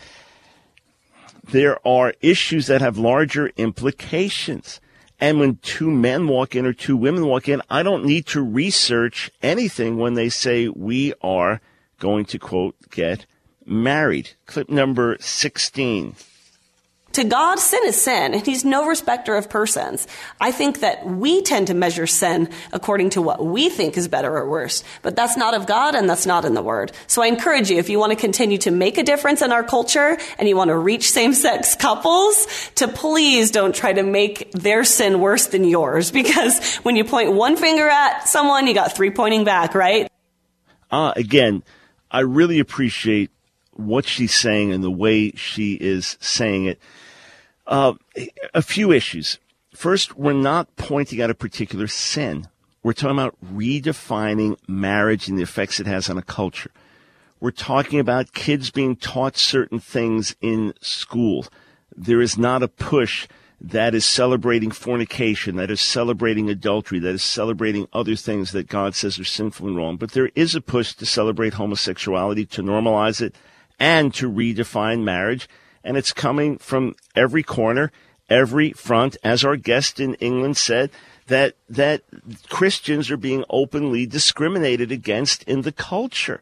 there are issues that have larger implications. And when two men walk in or two women walk in, I don't need to research anything when they say we are going to, quote, get married. Clip number sixteen. To God, sin is sin, and he's no respecter of persons. I think that we tend to measure sin according to what we think is better or worse, but that's not of God and that's not in the Word. So I encourage you, if you want to continue to make a difference in our culture and you want to reach same-sex couples, to please don't try to make their sin worse than yours, because when you point one finger at someone, you got three pointing back, right? Uh, again, I really appreciate what she's saying and the way she is saying it. Uh, a few issues. First, we're not pointing out a particular sin. We're talking about redefining marriage and the effects it has on a culture. We're talking about kids being taught certain things in school. There is not a push that is celebrating fornication, that is celebrating adultery, that is celebrating other things that God says are sinful and wrong. But there is a push to celebrate homosexuality, to normalize it, and to redefine marriage. And it's coming from every corner, every front. As our guest in England said, that that Christians are being openly discriminated against in the culture.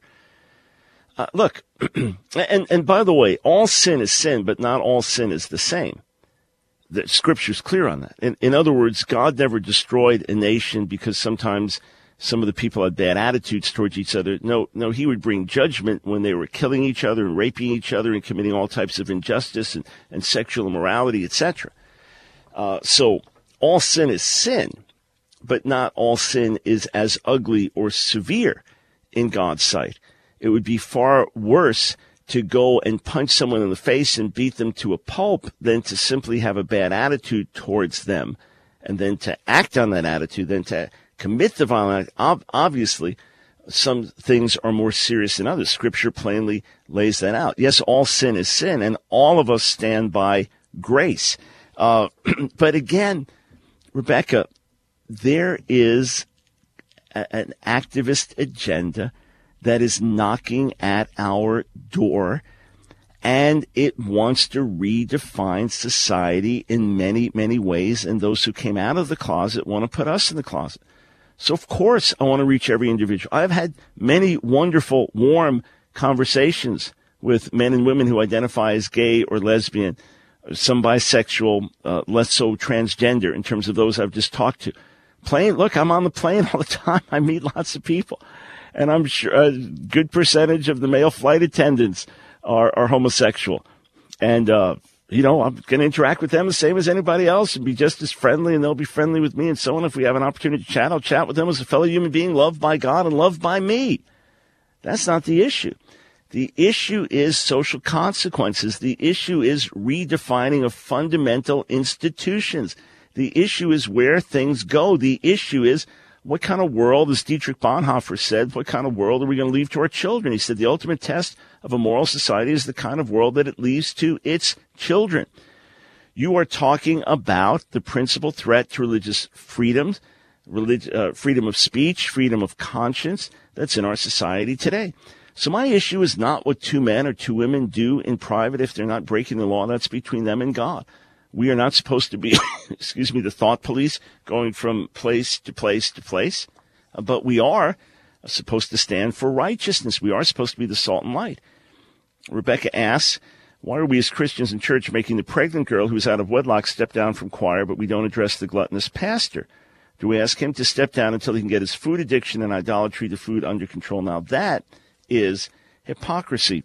Uh, look, and, and by the way, all sin is sin, but not all sin is the same. The Scripture's clear on that. In, in other words, God never destroyed a nation because sometimes some of the people had bad attitudes towards each other. No, no, he would bring judgment when they were killing each other and raping each other and committing all types of injustice and, and sexual immorality, et cetera. Uh, so all sin is sin, but not all sin is as ugly or severe in God's sight. It would be far worse to go and punch someone in the face and beat them to a pulp than to simply have a bad attitude towards them and then to act on that attitude, then to commit the violent act. Obviously, some things are more serious than others. Scripture plainly lays that out. Yes, all sin is sin, and all of us stand by grace. Uh, but again, Rebecca, there is a, an activist agenda that is knocking at our door, and it wants to redefine society in many, many ways, and those who came out of the closet want to put us in the closet. So, of course, I want to reach every individual. I've had many wonderful, warm conversations with men and women who identify as gay or lesbian, some bisexual, uh, less so transgender in terms of those I've just talked to. Plane, look, I'm on the plane all the time. I meet lots of people. And I'm sure a good percentage of the male flight attendants are, are homosexual. And, uh, you know, I'm going to interact with them the same as anybody else and be just as friendly, and they'll be friendly with me and so on. If we have an opportunity to chat, I'll chat with them as a fellow human being loved by God and loved by me. That's not the issue. The issue is social consequences. The issue is redefining of fundamental institutions. The issue is where things go. The issue is what kind of world, as Dietrich Bonhoeffer said, what kind of world are we going to leave to our children? He said the ultimate test of a moral society is the kind of world that it leaves to its children. You are talking about the principal threat to religious freedom, relig- uh, freedom of speech, freedom of conscience that's in our society today. So my issue is not what two men or two women do in private if they're not breaking the law. That's between them and God. We are not supposed to be, excuse me, the thought police going from place to place to place, uh, but we are supposed to stand for righteousness. We are supposed to be the salt and light. Rebecca asks, why are we as Christians in church making the pregnant girl who's out of wedlock step down from choir, but we don't address the gluttonous pastor? Do we ask him to step down until he can get his food addiction and idolatry to food under control? Now that is hypocrisy.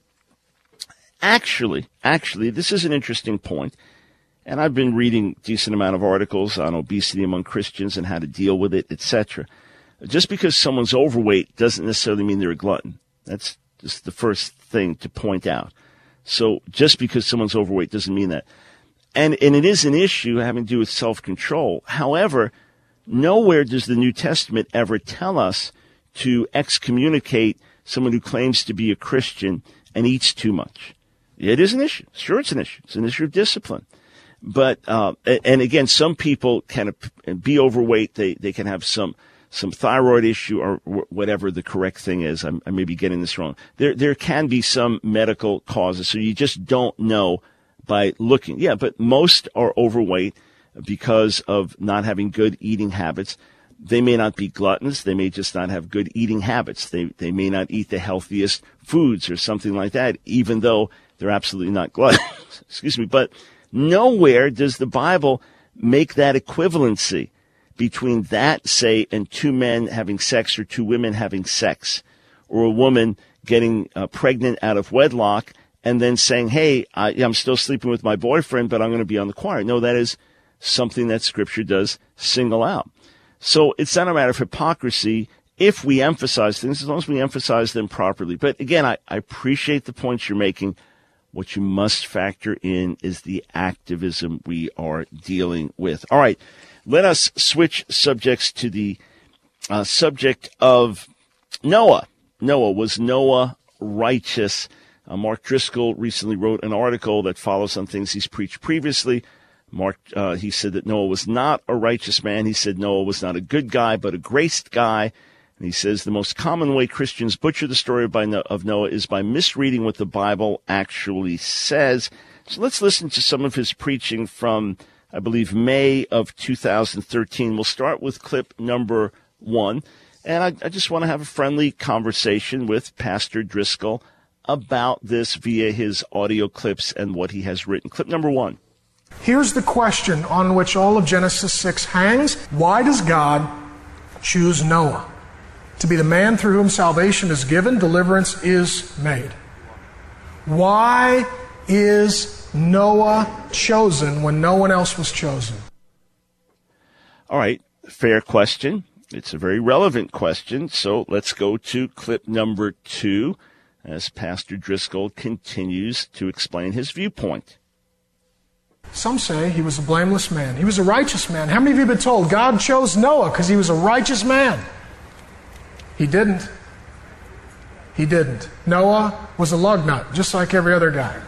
Actually, actually, this is an interesting point, and I've been reading a decent amount of articles on obesity among Christians and how to deal with it, et cetera. Just because someone's overweight doesn't necessarily mean they're a glutton. That's just the first thing to point out. So just because someone's overweight doesn't mean that. And, and it is an issue having to do with self-control. However, nowhere does the New Testament ever tell us to excommunicate someone who claims to be a Christian and eats too much. It is an issue. Sure, it's an issue. It's an issue of discipline. But, uh, and again, some people can be overweight. They, they can have some, some thyroid issue or whatever the correct thing is. I'm, I may be getting this wrong. There, there can be some medical causes. So you just don't know by looking. Yeah, but most are overweight because of not having good eating habits. They may not be gluttons. They may just not have good eating habits. They they may not eat the healthiest foods or something like that, even though they're absolutely not gluttons. Excuse me. But nowhere does the Bible make that equivalency between that, say, and two men having sex or two women having sex, or a woman getting uh, pregnant out of wedlock and then saying, hey, I, I'm still sleeping with my boyfriend, but I'm going to be on the choir. No, that is something that Scripture does single out. So it's not a matter of hypocrisy if we emphasize things, as long as we emphasize them properly. But again, I, I appreciate the points you're making. What you must factor in is the activism we are dealing with. All right, let us switch subjects to the uh, subject of Noah. Noah, was Noah righteous? Uh, Mark Driscoll recently wrote an article that follows on things he's preached previously. Mark, uh, he said that Noah was not a righteous man. He said Noah was not a good guy, but a graced guy. And he says the most common way Christians butcher the story of, by no- of Noah is by misreading what the Bible actually says. So let's listen to some of his preaching from, I believe, May of two thousand thirteen. We'll start with clip number one. And I, I just want to have a friendly conversation with Pastor Driscoll about this via his audio clips and what he has written. Clip number one. Here's the question on which all of Genesis six hangs. Why does God choose Noah to be the man through whom salvation is given, deliverance is made? Why is Noah chosen when no one else was chosen? All right, fair question. It's a very relevant question. So let's go to clip number two as Pastor Driscoll continues to explain his viewpoint. Some say he was a blameless man. He was a righteous man. How many of you have been told God chose Noah because he was a righteous man? He didn't. He didn't. Noah was a lug nut, just like every other guy.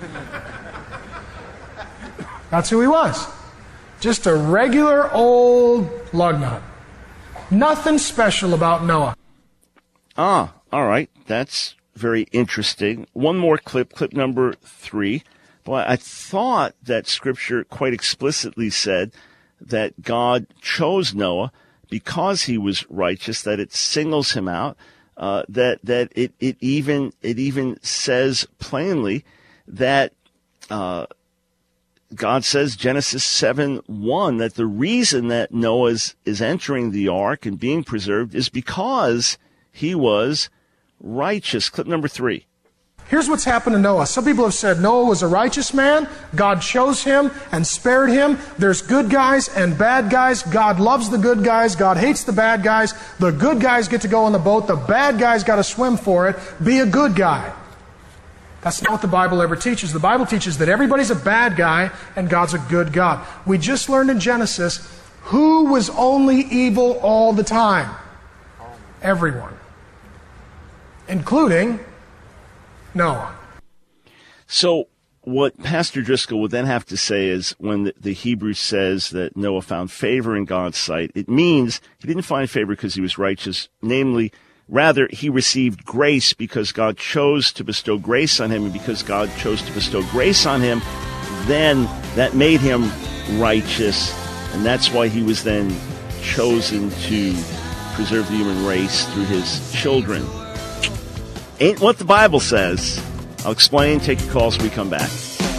That's who he was. Just a regular old lug nut. Nothing special about Noah. Ah, all right. That's very interesting. One more clip, clip number three. Well, I thought that Scripture quite explicitly said that God chose Noah because he was righteous, that it singles him out, uh, that that it, it even it even says plainly that uh, God says, Genesis seven one, that the reason that Noah is, is entering the ark and being preserved is because he was righteous. Clip number three. Here's what's happened to Noah. Some people have said Noah was a righteous man. God chose him and spared him. There's good guys and bad guys. God loves the good guys. God hates the bad guys. The good guys get to go on the boat. The bad guys got to swim for it. Be a good guy. That's not what the Bible ever teaches. The Bible teaches that everybody's a bad guy and God's a good God. We just learned in Genesis who was only evil all the time. Everyone. Including Noah. So what Pastor Driscoll would then have to say is when the, the Hebrew says that Noah found favor in God's sight, it means he didn't find favor because he was righteous. Namely, rather, he received grace because God chose to bestow grace on him. And because God chose to bestow grace on him, then that made him righteous. And that's why he was then chosen to preserve the human race through his children. Ain't what the Bible says. I'll explain. Take your calls when we come back.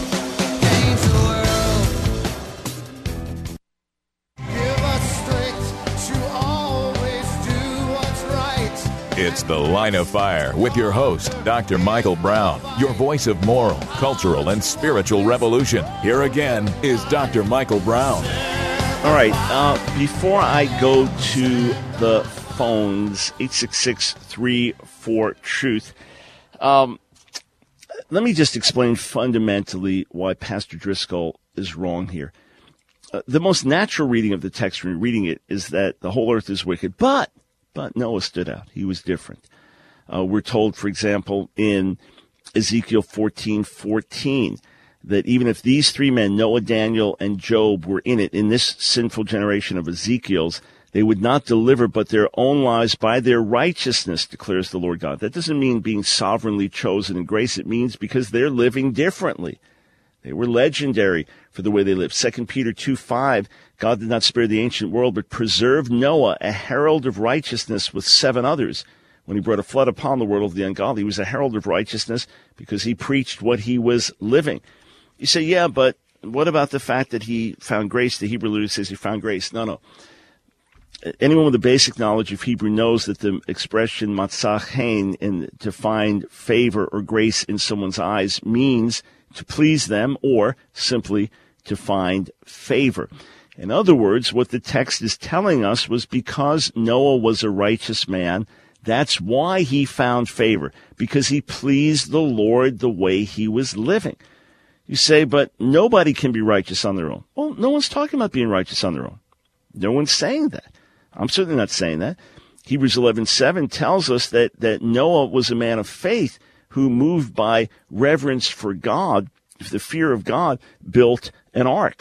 It's The Line of Fire with your host, Doctor Michael Brown, your voice of moral, cultural, and spiritual revolution. Here again is Doctor Michael Brown. All right. Uh, before I go to the phones, eight six six, three four, truth. Um, let me just explain fundamentally why Pastor Driscoll is wrong here. Uh, the most natural reading of the text when you're reading it is that the whole earth is wicked, but but Noah stood out. He was different. Uh, we're told, for example, in Ezekiel fourteen fourteen, that even if these three men, Noah, Daniel, and Job, were in it, in this sinful generation of Ezekiel's, they would not deliver but their own lives by their righteousness, declares the Lord God. That doesn't mean being sovereignly chosen in grace. It means because they're living differently. They were legendary for the way they lived. Second Peter two five, God did not spare the ancient world, but preserved Noah, a herald of righteousness, with seven others. When he brought a flood upon the world of the ungodly, he was a herald of righteousness because he preached what he was living. You say, yeah, but what about the fact that he found grace? The Hebrew literally says he found grace. No, no. Anyone with a basic knowledge of Hebrew knows that the expression matzah chen, in to find favor or grace in someone's eyes, means to please them or simply to find favor. In other words, what the text is telling us was because Noah was a righteous man, that's why he found favor, because he pleased the Lord the way he was living. You say, but nobody can be righteous on their own. Well, no one's talking about being righteous on their own. No one's saying that. I'm certainly not saying that. Hebrews eleven seven tells us that, that Noah was a man of faith who, moved by reverence for God, the fear of God, built an ark.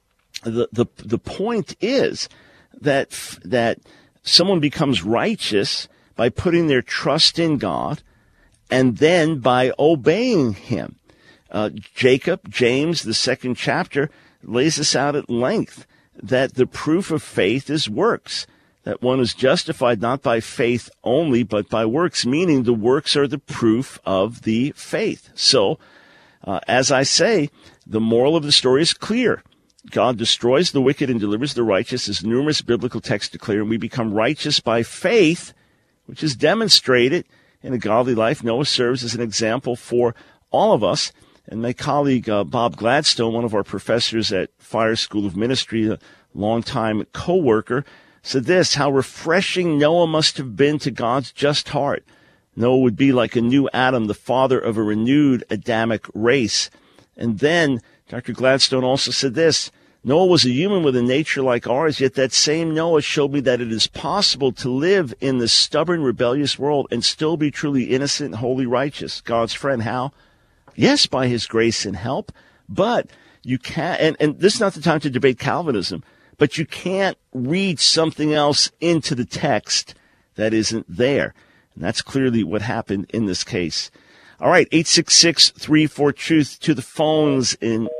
The, the, the point is that, that someone becomes righteous by putting their trust in God and then by obeying him. Uh, Jacob, James, the second chapter, lays this out at length, that the proof of faith is works, that one is justified not by faith only, but by works, meaning the works are the proof of the faith. So, uh, as I say, the moral of the story is clear. God destroys the wicked and delivers the righteous, as numerous biblical texts declare, and we become righteous by faith, which is demonstrated in a godly life. Noah serves as an example for all of us. And my colleague, uh, Bob Gladstone, one of our professors at Fire School of Ministry, a longtime co-worker, said this: how refreshing Noah must have been to God's just heart. Noah would be like a new Adam, the father of a renewed Adamic race. And then Doctor Gladstone also said this: Noah was a human with a nature like ours, yet that same Noah showed me that it is possible to live in this stubborn, rebellious world and still be truly innocent and wholly righteous. God's friend, how? Yes, by his grace and help, but you can't, and, and this is not the time to debate Calvinism, but you can't read something else into the text that isn't there. And that's clearly what happened in this case. All right, eight six six, three four, truth to the phones in,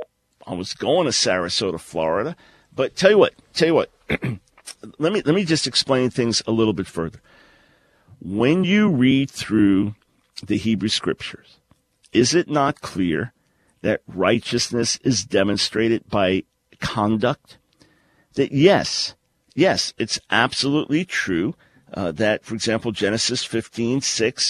I was going to Sarasota, Florida, but tell you what, tell you what, let me, let me just explain things a little bit further. When you read through the Hebrew Scriptures, is it not clear that righteousness is demonstrated by conduct? That yes, yes, it's absolutely true uh, that, for example, Genesis fifteen six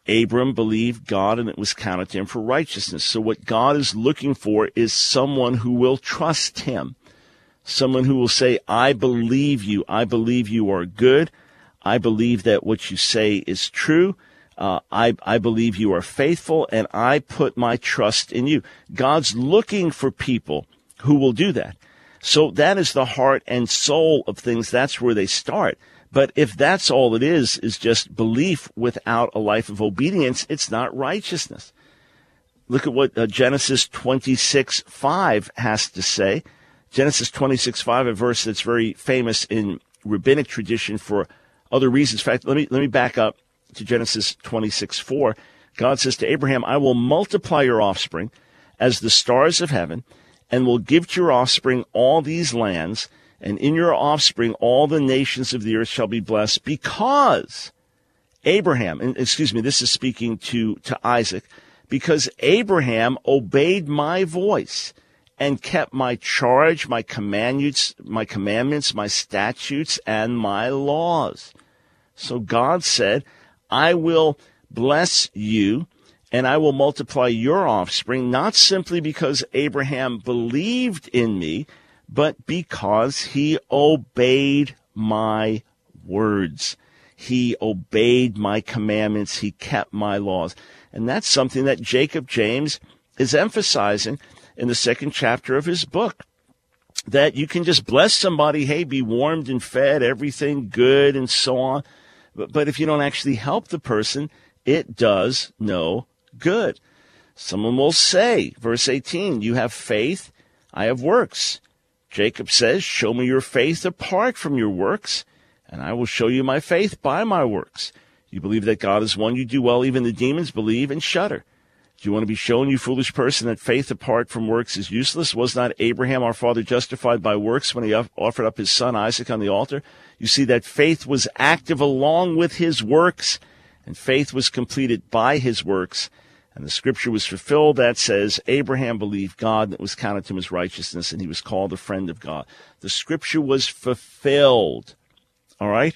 Abram believed God, and it was counted to him for righteousness. So what God is looking for is someone who will trust him, someone who will say, I believe you. I believe you are good. I believe that what you say is true. Uh, I, I believe you are faithful, and I put my trust in you. God's looking for people who will do that. So that is the heart and soul of things. That's where they start. But if that's all it is, is just belief without a life of obedience, it's not righteousness. Look at what uh, Genesis twenty-six five has to say. Genesis twenty-six five, a verse that's very famous in rabbinic tradition for other reasons. In fact, let me let me back up to Genesis twenty-six four. God says to Abraham, I will multiply your offspring as the stars of heaven, and will give to your offspring all these lands, and in your offspring all the nations of the earth shall be blessed, because Abraham, and excuse me, this is speaking to, to Isaac, because Abraham obeyed my voice and kept my charge, my commandments, my commandments, my statutes, and my laws. So God said, I will bless you, and I will multiply your offspring, not simply because Abraham believed in me, but because he obeyed my words. He obeyed my commandments. He kept my laws. And that's something that Jacob James is emphasizing in the second chapter of his book, that you can just bless somebody, hey, be warmed and fed, everything good, and so on. But, but if you don't actually help the person, it does no good. Someone will say, verse eighteen, you have faith, I have works. Jacob says, show me your faith apart from your works, and I will show you my faith by my works. You believe that God is one, you do well. Even the demons believe and shudder. Do you want to be shown, you foolish person, that faith apart from works is useless? Was not Abraham, our father, justified by works when he offered up his son Isaac on the altar? You see that faith was active along with his works, and faith was completed by his works. And the scripture was fulfilled that says, Abraham believed God, and it was counted to him as righteousness, and he was called a friend of God. The scripture was fulfilled. All right?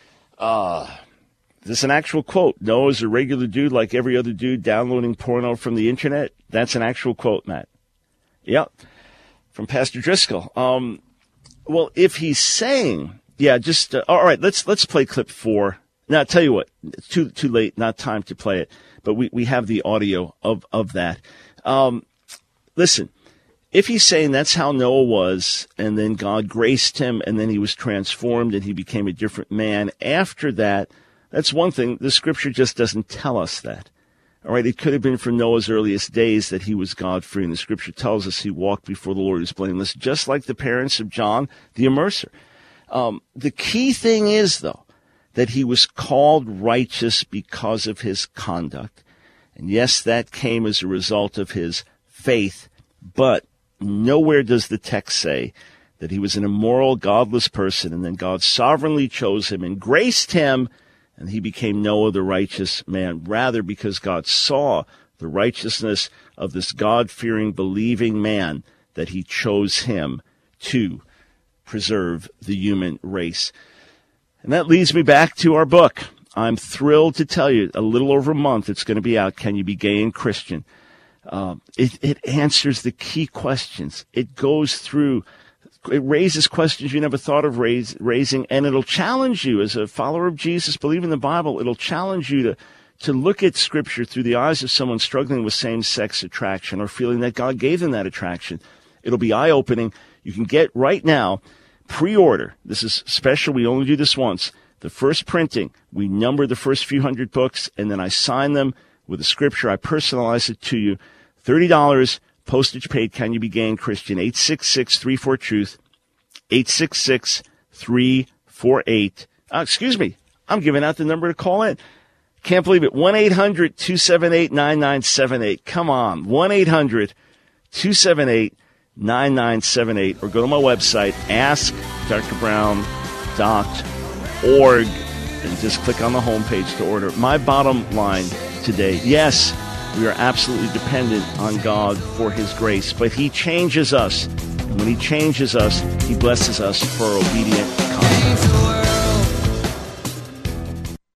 Uh, this is an actual quote. Noah's a regular dude like every other dude downloading porno from the internet. That's an actual quote, Matt. Yep. From Pastor Driscoll. Um, well, if he's saying, yeah, just, uh, all right, let's, let's play clip four. Now, I'll tell you what, it's too, too late, not time to play it. But we, we have the audio of, of that. Um, listen, if he's saying that's how Noah was, and then God graced him, and then he was transformed, and he became a different man after that, that's one thing. The scripture just doesn't tell us that. All right, it could have been from Noah's earliest days that he was God-free, and the scripture tells us he walked before the Lord who was blameless, just like the parents of John the Immerser. Um, the key thing is, though, that he was called righteous because of his conduct. And yes, that came as a result of his faith, but nowhere does the text say that he was an immoral, godless person, and then God sovereignly chose him and graced him, and he became Noah, the righteous man. Rather, because God saw the righteousness of this God-fearing, believing man, that he chose him to preserve the human race. And that leads me back to our book. I'm thrilled to tell you, a little over a month, it's going to be out, Can You Be Gay and Christian? Uh, it, it answers the key questions. It goes through, it raises questions you never thought of raise, raising, and it'll challenge you as a follower of Jesus, believe in the Bible. It'll challenge you to, to look at Scripture through the eyes of someone struggling with same-sex attraction or feeling that God gave them that attraction. It'll be eye-opening. You can get right now, pre-order. This is special. We only do this once. The first printing, we number the first few hundred books, and then I sign them with a scripture. I personalize it to you. thirty dollars, postage paid. Can You Be Gay and Christian? eight six six, three four, truth. eight six six, three four eight. Uh, excuse me. I'm giving out the number to call in. Can't believe it. one eight hundred, two seven eight, nine nine seven eight. Come on. one eight hundred, two seven eight, nine nine seven eight. Or go to my website, ask dr brown dot org, and just click on the homepage to order. My bottom line today, yes, we are absolutely dependent on God for his grace, but he changes us. And when he changes us, he blesses us for our obedient conduct.